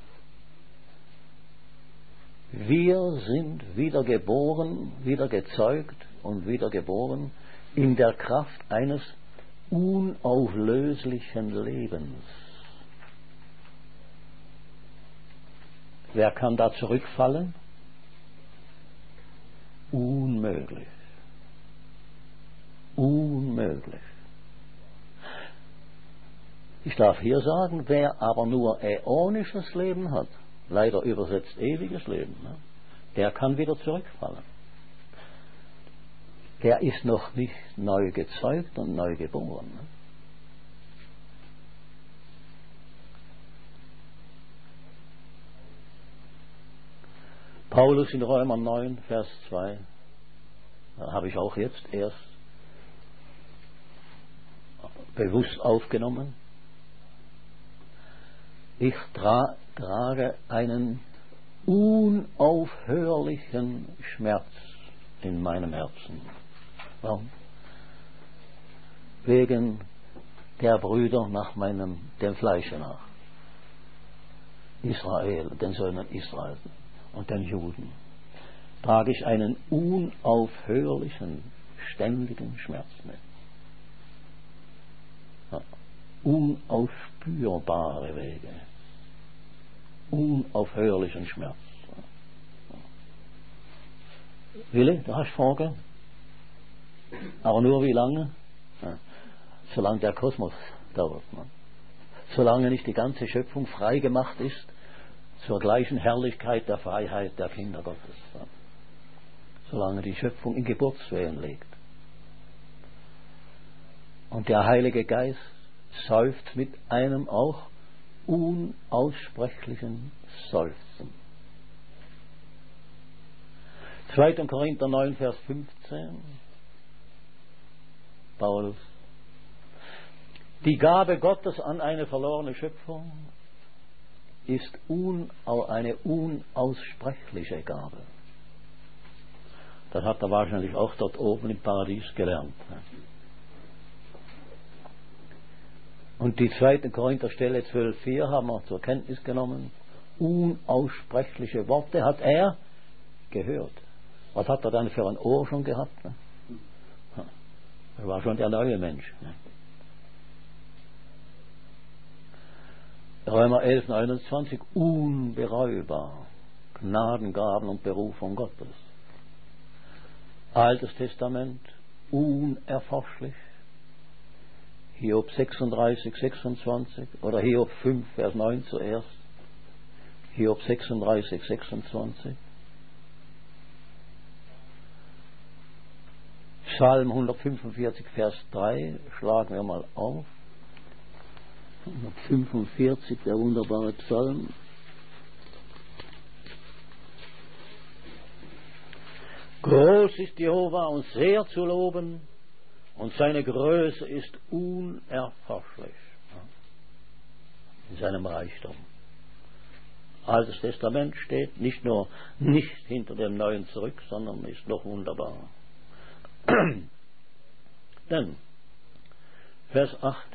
Wir sind wiedergeboren, wieder gezeugt und wiedergeboren in der Kraft eines unauflöslichen Lebens. Wer kann da zurückfallen? Unmöglich. Unmöglich. Ich darf hier sagen, wer aber nur äonisches Leben hat, leider übersetzt ewiges Leben, ne, der kann wieder zurückfallen. Der ist noch nicht neu gezeugt und neu geboren. Ne. Paulus in Römer neun, Vers zwei, da habe ich auch jetzt erst bewusst aufgenommen. Ich tra- trage einen unaufhörlichen Schmerz in meinem Herzen. Warum? Wegen der Brüder nach meinem, dem Fleische nach. Israel, den Söhnen Israel und den Juden. Trage ich einen unaufhörlichen, ständigen Schmerz mit. Ja. Unausspürbare Wege. Unaufhörlichen Schmerz. Wille, da hast du Frage? Aber nur wie lange? Ja. Solange der Kosmos dauert. Ne? solange nicht die ganze Schöpfung frei gemacht ist zur gleichen Herrlichkeit der Freiheit der Kinder Gottes. Solange die Schöpfung in Geburtswehen liegt. Und der Heilige Geist seufzt mit einem auch unaussprechlichen Seufzen. zweiter Korinther neun, Vers fünfzehn. Paulus. Die Gabe Gottes an eine verlorene Schöpfung ist un, eine unaussprechliche Gabe. Das hat er wahrscheinlich auch dort oben im Paradies gelernt. Und die zweite Korinther Stelle zwölf, vier haben wir zur Kenntnis genommen. Unaussprechliche Worte hat er gehört. Was hat er dann für ein Ohr schon gehabt? Er war schon der neue Mensch. Römer elf, neunundzwanzig, unbereubar, Gnadengaben und Berufung Gottes. Altes Testament, unerforschlich. Hiob sechsunddreißig, sechsundzwanzig oder Hiob fünf, Vers neun zuerst. Hiob sechsunddreißig, sechsundzwanzig. Psalm hundertfünfundvierzig, Vers drei, schlagen wir mal auf. hundertfünfundvierzig, der wunderbare Psalm. Groß ist Jehova und sehr zu loben, und seine Größe ist unerforschlich in seinem Reichtum. Altes Testament steht nicht nur nicht hinter dem Neuen zurück, sondern ist noch wunderbar. Denn, Vers acht,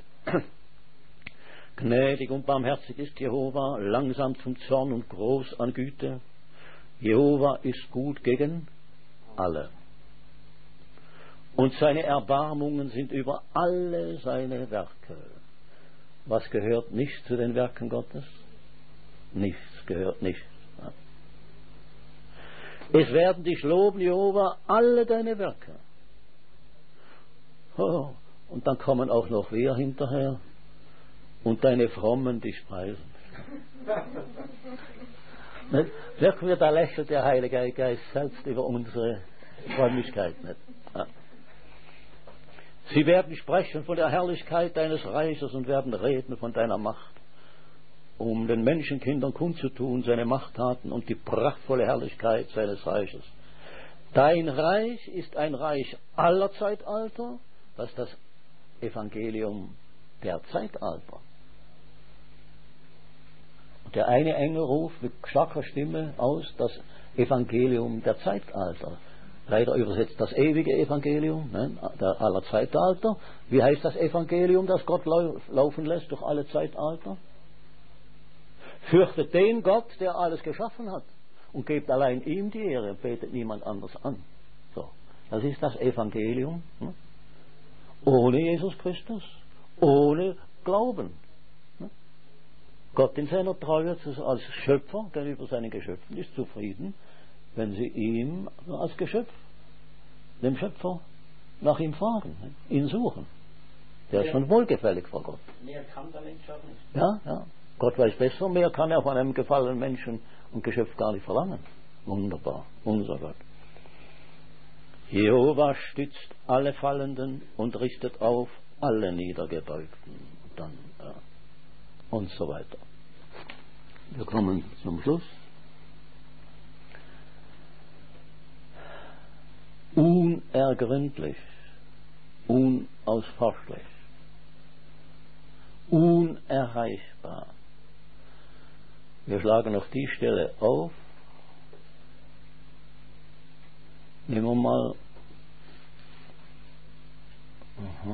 gnädig und barmherzig ist Jehova, langsam zum Zorn und groß an Güte. Jehova ist gut gegen alle. Und seine Erbarmungen sind über alle seine Werke. Was gehört nicht zu den Werken Gottes? Nichts gehört nicht. Es werden dich loben, Jehova, alle deine Werke. Oh, und dann kommen auch noch wir hinterher und deine Frommen dich preisen. Merken wir, da lächelt der Heilige Geist selbst über unsere Frömmigkeit nicht. Ja. Sie werden sprechen von der Herrlichkeit deines Reiches und werden reden von deiner Macht, um den Menschenkindern kundzutun seine Machttaten und die prachtvolle Herrlichkeit seines Reiches. Dein Reich ist ein Reich aller Zeitalter, das ist das Evangelium der Zeitalter. Und der eine Engel ruft mit starker Stimme aus, das Evangelium der Zeitalter. Leider übersetzt das ewige Evangelium, ne, der aller Zeitalter. Wie heißt das Evangelium, das Gott lau- laufen lässt durch alle Zeitalter? Fürchtet den Gott, der alles geschaffen hat, und gebt allein ihm die Ehre und betet niemand anders an. So, das ist das Evangelium. Ne? Ohne Jesus Christus, ohne Glauben. Ne? Gott in seiner Treue als Schöpfer gegenüber seinen Geschöpfen ist zufrieden, wenn sie ihm als Geschöpf, dem Schöpfer, nach ihm fragen, ne? Ihn suchen. Der ist schon wohlgefällig vor Gott. Mehr kann der Mensch auch nicht. Ja, ja. Gott weiß besser, mehr kann er von einem gefallenen Menschen und Geschöpf gar nicht verlangen. Wunderbar, unser Gott. Jehova stützt alle Fallenden und richtet auf alle Niedergebeugten. Dann, ja. Und so weiter. Wir kommen zum Schluss. Unergründlich, unausforschlich, unerreichbar. Wir schlagen noch die Stelle auf. Nehmen wir mal. Aha.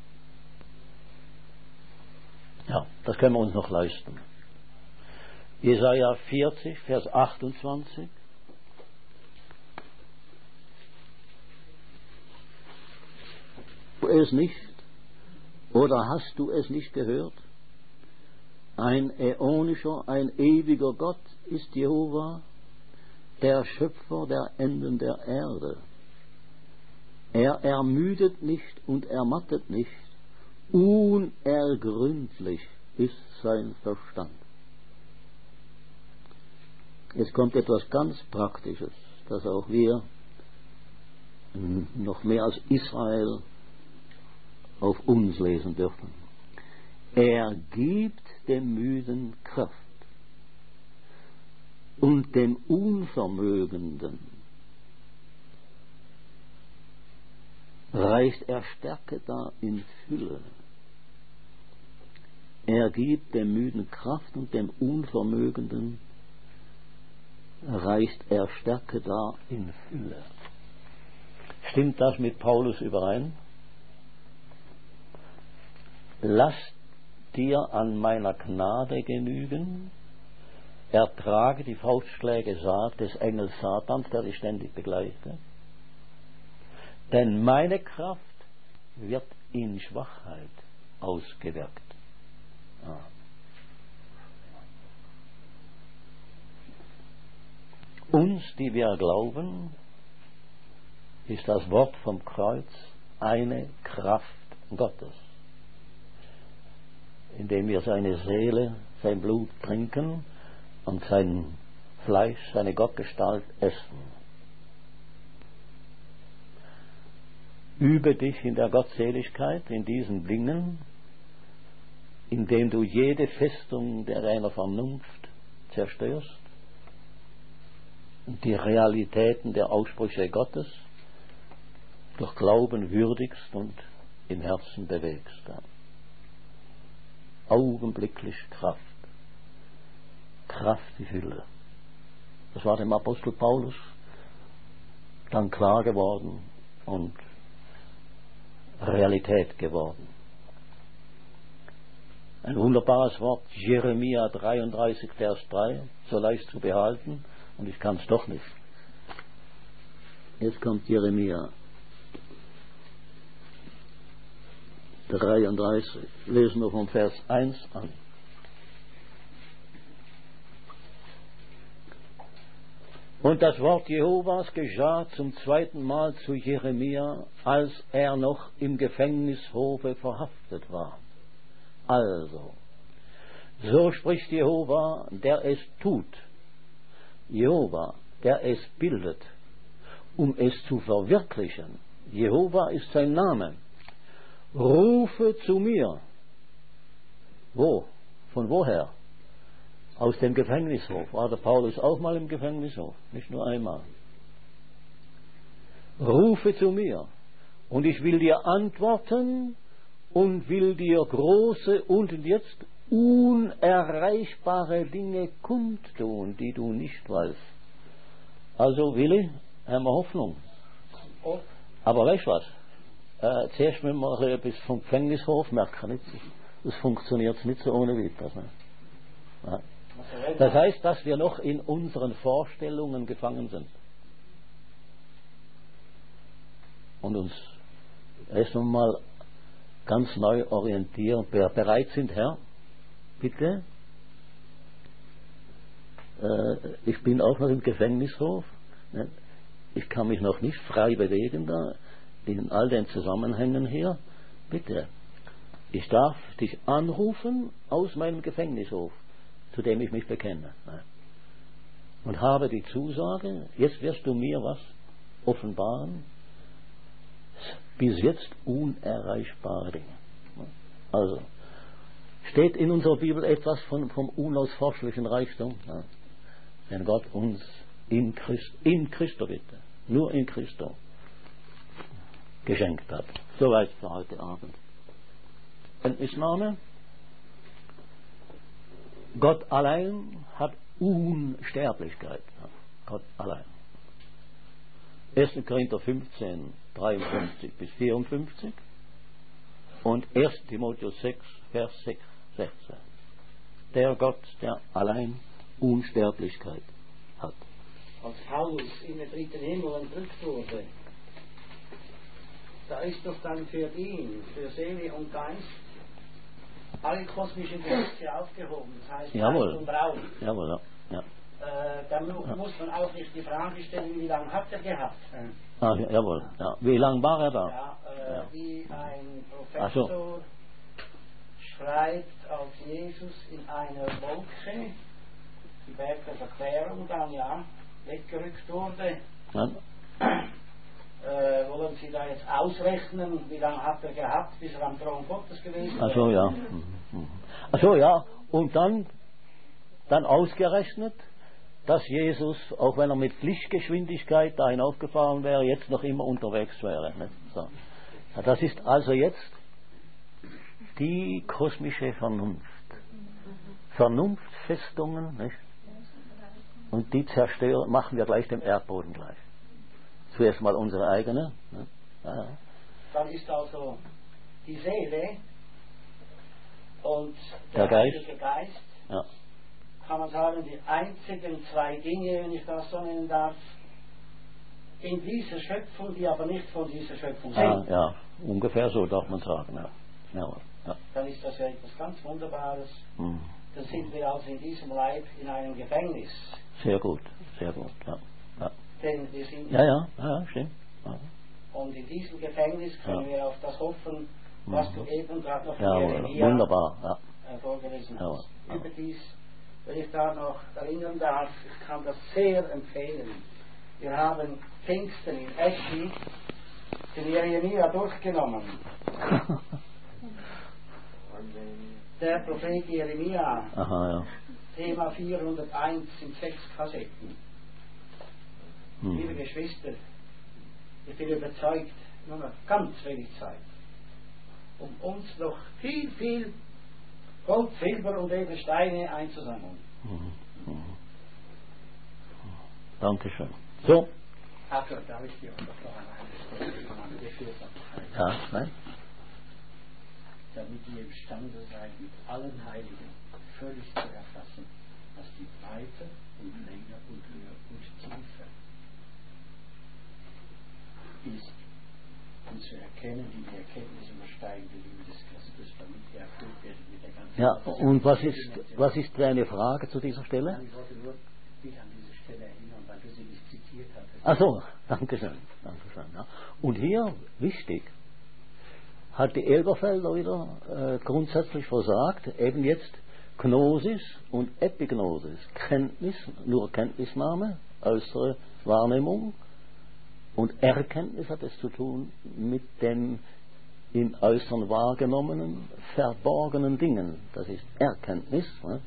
Ja, das können wir uns noch leisten. Jesaja vierzig, Vers achtundzwanzig. Du es nicht? Oder hast du es nicht gehört? Ein äonischer, ein ewiger Gott ist Jehova, der Schöpfer der Enden der Erde. Er ermüdet nicht und ermattet nicht. Unergründlich ist sein Verstand. Es kommt etwas ganz Praktisches, das auch wir noch mehr als Israel auf uns lesen dürfen. Er gibt dem Müden Kraft und dem Unvermögenden reicht er Stärke dar in Fülle. Er gibt dem Müden Kraft und dem Unvermögenden reicht er Stärke dar in Fülle. Stimmt das mit Paulus überein? Lass dir an meiner Gnade genügen, ertrage die Faustschläge des Engels Satans, der dich ständig begleitet. Denn meine Kraft wird in Schwachheit ausgewirkt. Ja. Uns, die wir glauben, ist das Wort vom Kreuz eine Kraft Gottes, indem wir seine Seele, sein Blut trinken und sein Fleisch, seine Gottgestalt essen. Übe dich in der Gottseligkeit, in diesen Dingen, indem du jede Festung der deiner Vernunft zerstörst und die Realitäten der Aussprüche Gottes durch Glauben würdigst und im Herzen bewegst. Augenblicklich Kraft. Kraft die Fülle. Das war dem Apostel Paulus dann klar geworden und Realität geworden. Ein wunderbares Wort, Jeremia dreiunddreißig, Vers drei, so leicht zu behalten, und ich kann es doch nicht. Jetzt kommt Jeremia dreiunddreißig, lesen wir vom Vers eins an. Und das Wort Jehovas geschah zum zweiten Mal zu Jeremia, als er noch im Gefängnishofe verhaftet war. Also, so spricht Jehova, der es tut, Jehova, der es bildet, um es zu verwirklichen. Jehova ist sein Name. Rufe zu mir. Wo? Von woher? Aus dem Gefängnishof. War der Paulus auch mal im Gefängnishof? Nicht nur einmal. Rufe zu mir, und ich will dir antworten und will dir große und jetzt unerreichbare Dinge kundtun, die du nicht weißt. Also, Willi, haben wir Hoffnung. Aber weißt du was? Äh, zuerst müssen wir etwas vom Gefängnishof merken. Nicht? Das funktioniert nicht so ohne weiteres. Ne? Ja. Das heißt, dass wir noch in unseren Vorstellungen gefangen sind. Und uns erst einmal ganz neu orientieren, wer bereit sind, Herr, bitte. Äh, ich bin auch noch im Gefängnishof. Ne? Ich kann mich noch nicht frei bewegen da, in all den Zusammenhängen hier. Bitte, ich darf dich anrufen aus meinem Gefängnishof, zu dem ich mich bekenne. Ne? Und habe die Zusage, jetzt wirst du mir was offenbaren, bis jetzt unerreichbare Dinge. Also, steht in unserer Bibel etwas von, vom unausforschlichen Reichtum? Ja. Wenn Gott uns in Christ, in Christo bitte, nur in Christo geschenkt hat. Soweit für heute Abend. Kenntnisnahme. Gott allein hat Unsterblichkeit. Ja. Gott allein. erster Korinther fünfzehn, dreiundfünfzig bis vierundfünfzig und erster Timotheus sechs, Vers sechzehn. Der Gott, der allein Unsterblichkeit hat. Als Paulus in den dritten Himmel entrückt wurde, da ist doch dann für ihn, für Seele und Geist, alle kosmischen Gesetze aufgehoben. Das heißt, Jawohl. Geist und Raum. Jawohl, ja. ja. Äh, dann mu- Ja. muss man auch nicht die Frage stellen, wie lange hat er gehabt? Ah, ja, jawohl. Ja. Wie lange war er da? Ja, äh, Ja. wie ein Ach so. Professor schreibt, als Jesus in einer Wolke, die Berg der Verklärung dann ja weggerückt wurde. Ja. Äh, wollen Sie da jetzt ausrechnen, wie lange hat er gehabt, bis er am Thron Gottes gewesen ist? Also ja. Also ja, und dann, dann ausgerechnet, dass Jesus, auch wenn er mit Lichtgeschwindigkeit da hinaufgefahren wäre, jetzt noch immer unterwegs wäre. Nicht? So. Ja, das ist also jetzt die kosmische Vernunft. Vernunftfestungen, nicht? Und die zerstören, machen wir gleich dem Erdboden gleich. Zuerst mal unsere eigene. Ne? Ja. Dann ist also die Seele und der, der Heilige Geist, Geist ja. kann man sagen, die einzigen zwei Dinge, wenn ich das so nennen darf, in dieser Schöpfung, die aber nicht von dieser Schöpfung sind. Ja, ja, ungefähr so darf man sagen. Ja. Ja, ja. Dann ist das ja etwas ganz Wunderbares. Mhm. Dann sind wir also in diesem Leib in einem Gefängnis. Sehr gut, sehr gut. Ja. Ja. Denn wir sind ja, ja, ja, stimmt. Ja. Und in diesem Gefängnis können ja. wir auf das hoffen, was mhm. du eben gerade noch ja, Jeremia wunderbar, ja. äh, vorgelesen ja. hast. Ja. Überdies, wenn ich da noch erinnern darf, ich kann das sehr empfehlen. Wir haben Pfingsten in Eschen den Jeremia durchgenommen. Der Prophet Jeremia, aha, ja. Thema vierhunderteins sind sechs Kassetten. Hm. Liebe Geschwister, ich bin überzeugt, nur noch ganz wenig Zeit, um uns noch viel, viel Gold, Silber und Edelsteine einzusammeln. Hm. Hm. Dankeschön. So. Ach, darf ich dir noch eine Stelle Ja, nein? Damit ihr imstande seid, mit allen Heiligen völlig zu erfassen, was die Breite und Länge und Höhe und Tiefe ist, und zu erkennen, die die Erkenntnis übersteigende Liebe des Christus, damit ihr erfüllt werdet mit der ganzen Ja, und was ist, was ist deine Frage zu dieser Stelle? Ich wollte nur dich an diese Stelle erinnern, weil du sie nicht zitiert hattest. Ach so, danke schön. Danke schön ja. Und hier, wichtig, hat die Elberfelder wieder äh, grundsätzlich versagt, eben jetzt Gnosis und Epignosis, Kenntnis, nur Kenntnisnahme, äußere Wahrnehmung, und Erkenntnis hat es zu tun mit den in äußeren wahrgenommenen, verborgenen Dingen. Das ist Erkenntnis. Ne?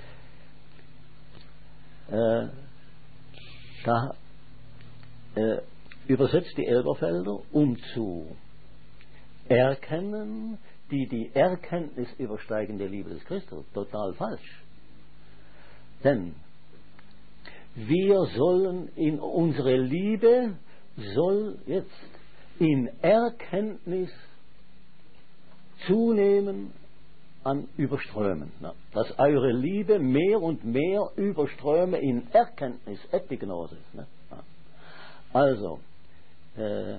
Äh, da äh, übersetzt die Elberfelder, um zu erkennen, die die Erkenntnis übersteigende Liebe des Christus. Total falsch. Denn wir sollen in unsere Liebe soll jetzt in Erkenntnis zunehmen an Überströmen. Dass eure Liebe mehr und mehr überströme in Erkenntnis, Epignosis. Also, äh,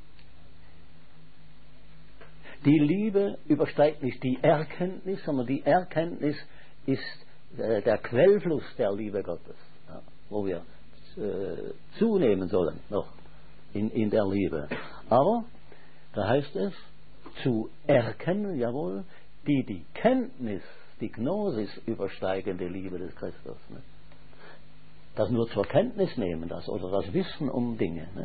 die Liebe übersteigt nicht die Erkenntnis, sondern die Erkenntnis ist äh, der Quellfluss der Liebe Gottes, ja, wo wir äh, zunehmen sollen noch in, in der Liebe. Aber da heißt es, zu erkennen, jawohl, die die Kenntnis, die Gnosis übersteigende Liebe des Christus. Ne? Das nur zur Kenntnis nehmen, das oder das Wissen um Dinge. Ne?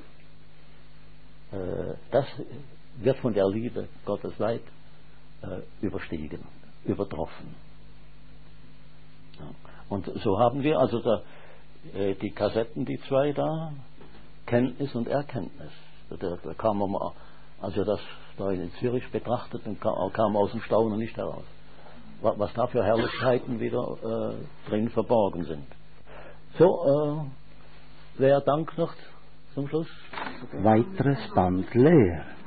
Äh, das wird von der Liebe Gottes weit äh, überstiegen, übertroffen. Ja. Und so haben wir also da, äh, die Kassetten, die zwei da, Kenntnis und Erkenntnis. Da, da kam man mal, als wir das da in Zürich betrachteten, kam, kam aus dem Staunen nicht heraus. Was, was da für Herrlichkeiten wieder äh, drin verborgen sind. So, äh, wer Dank noch zum Schluss? Weiteres Band leer.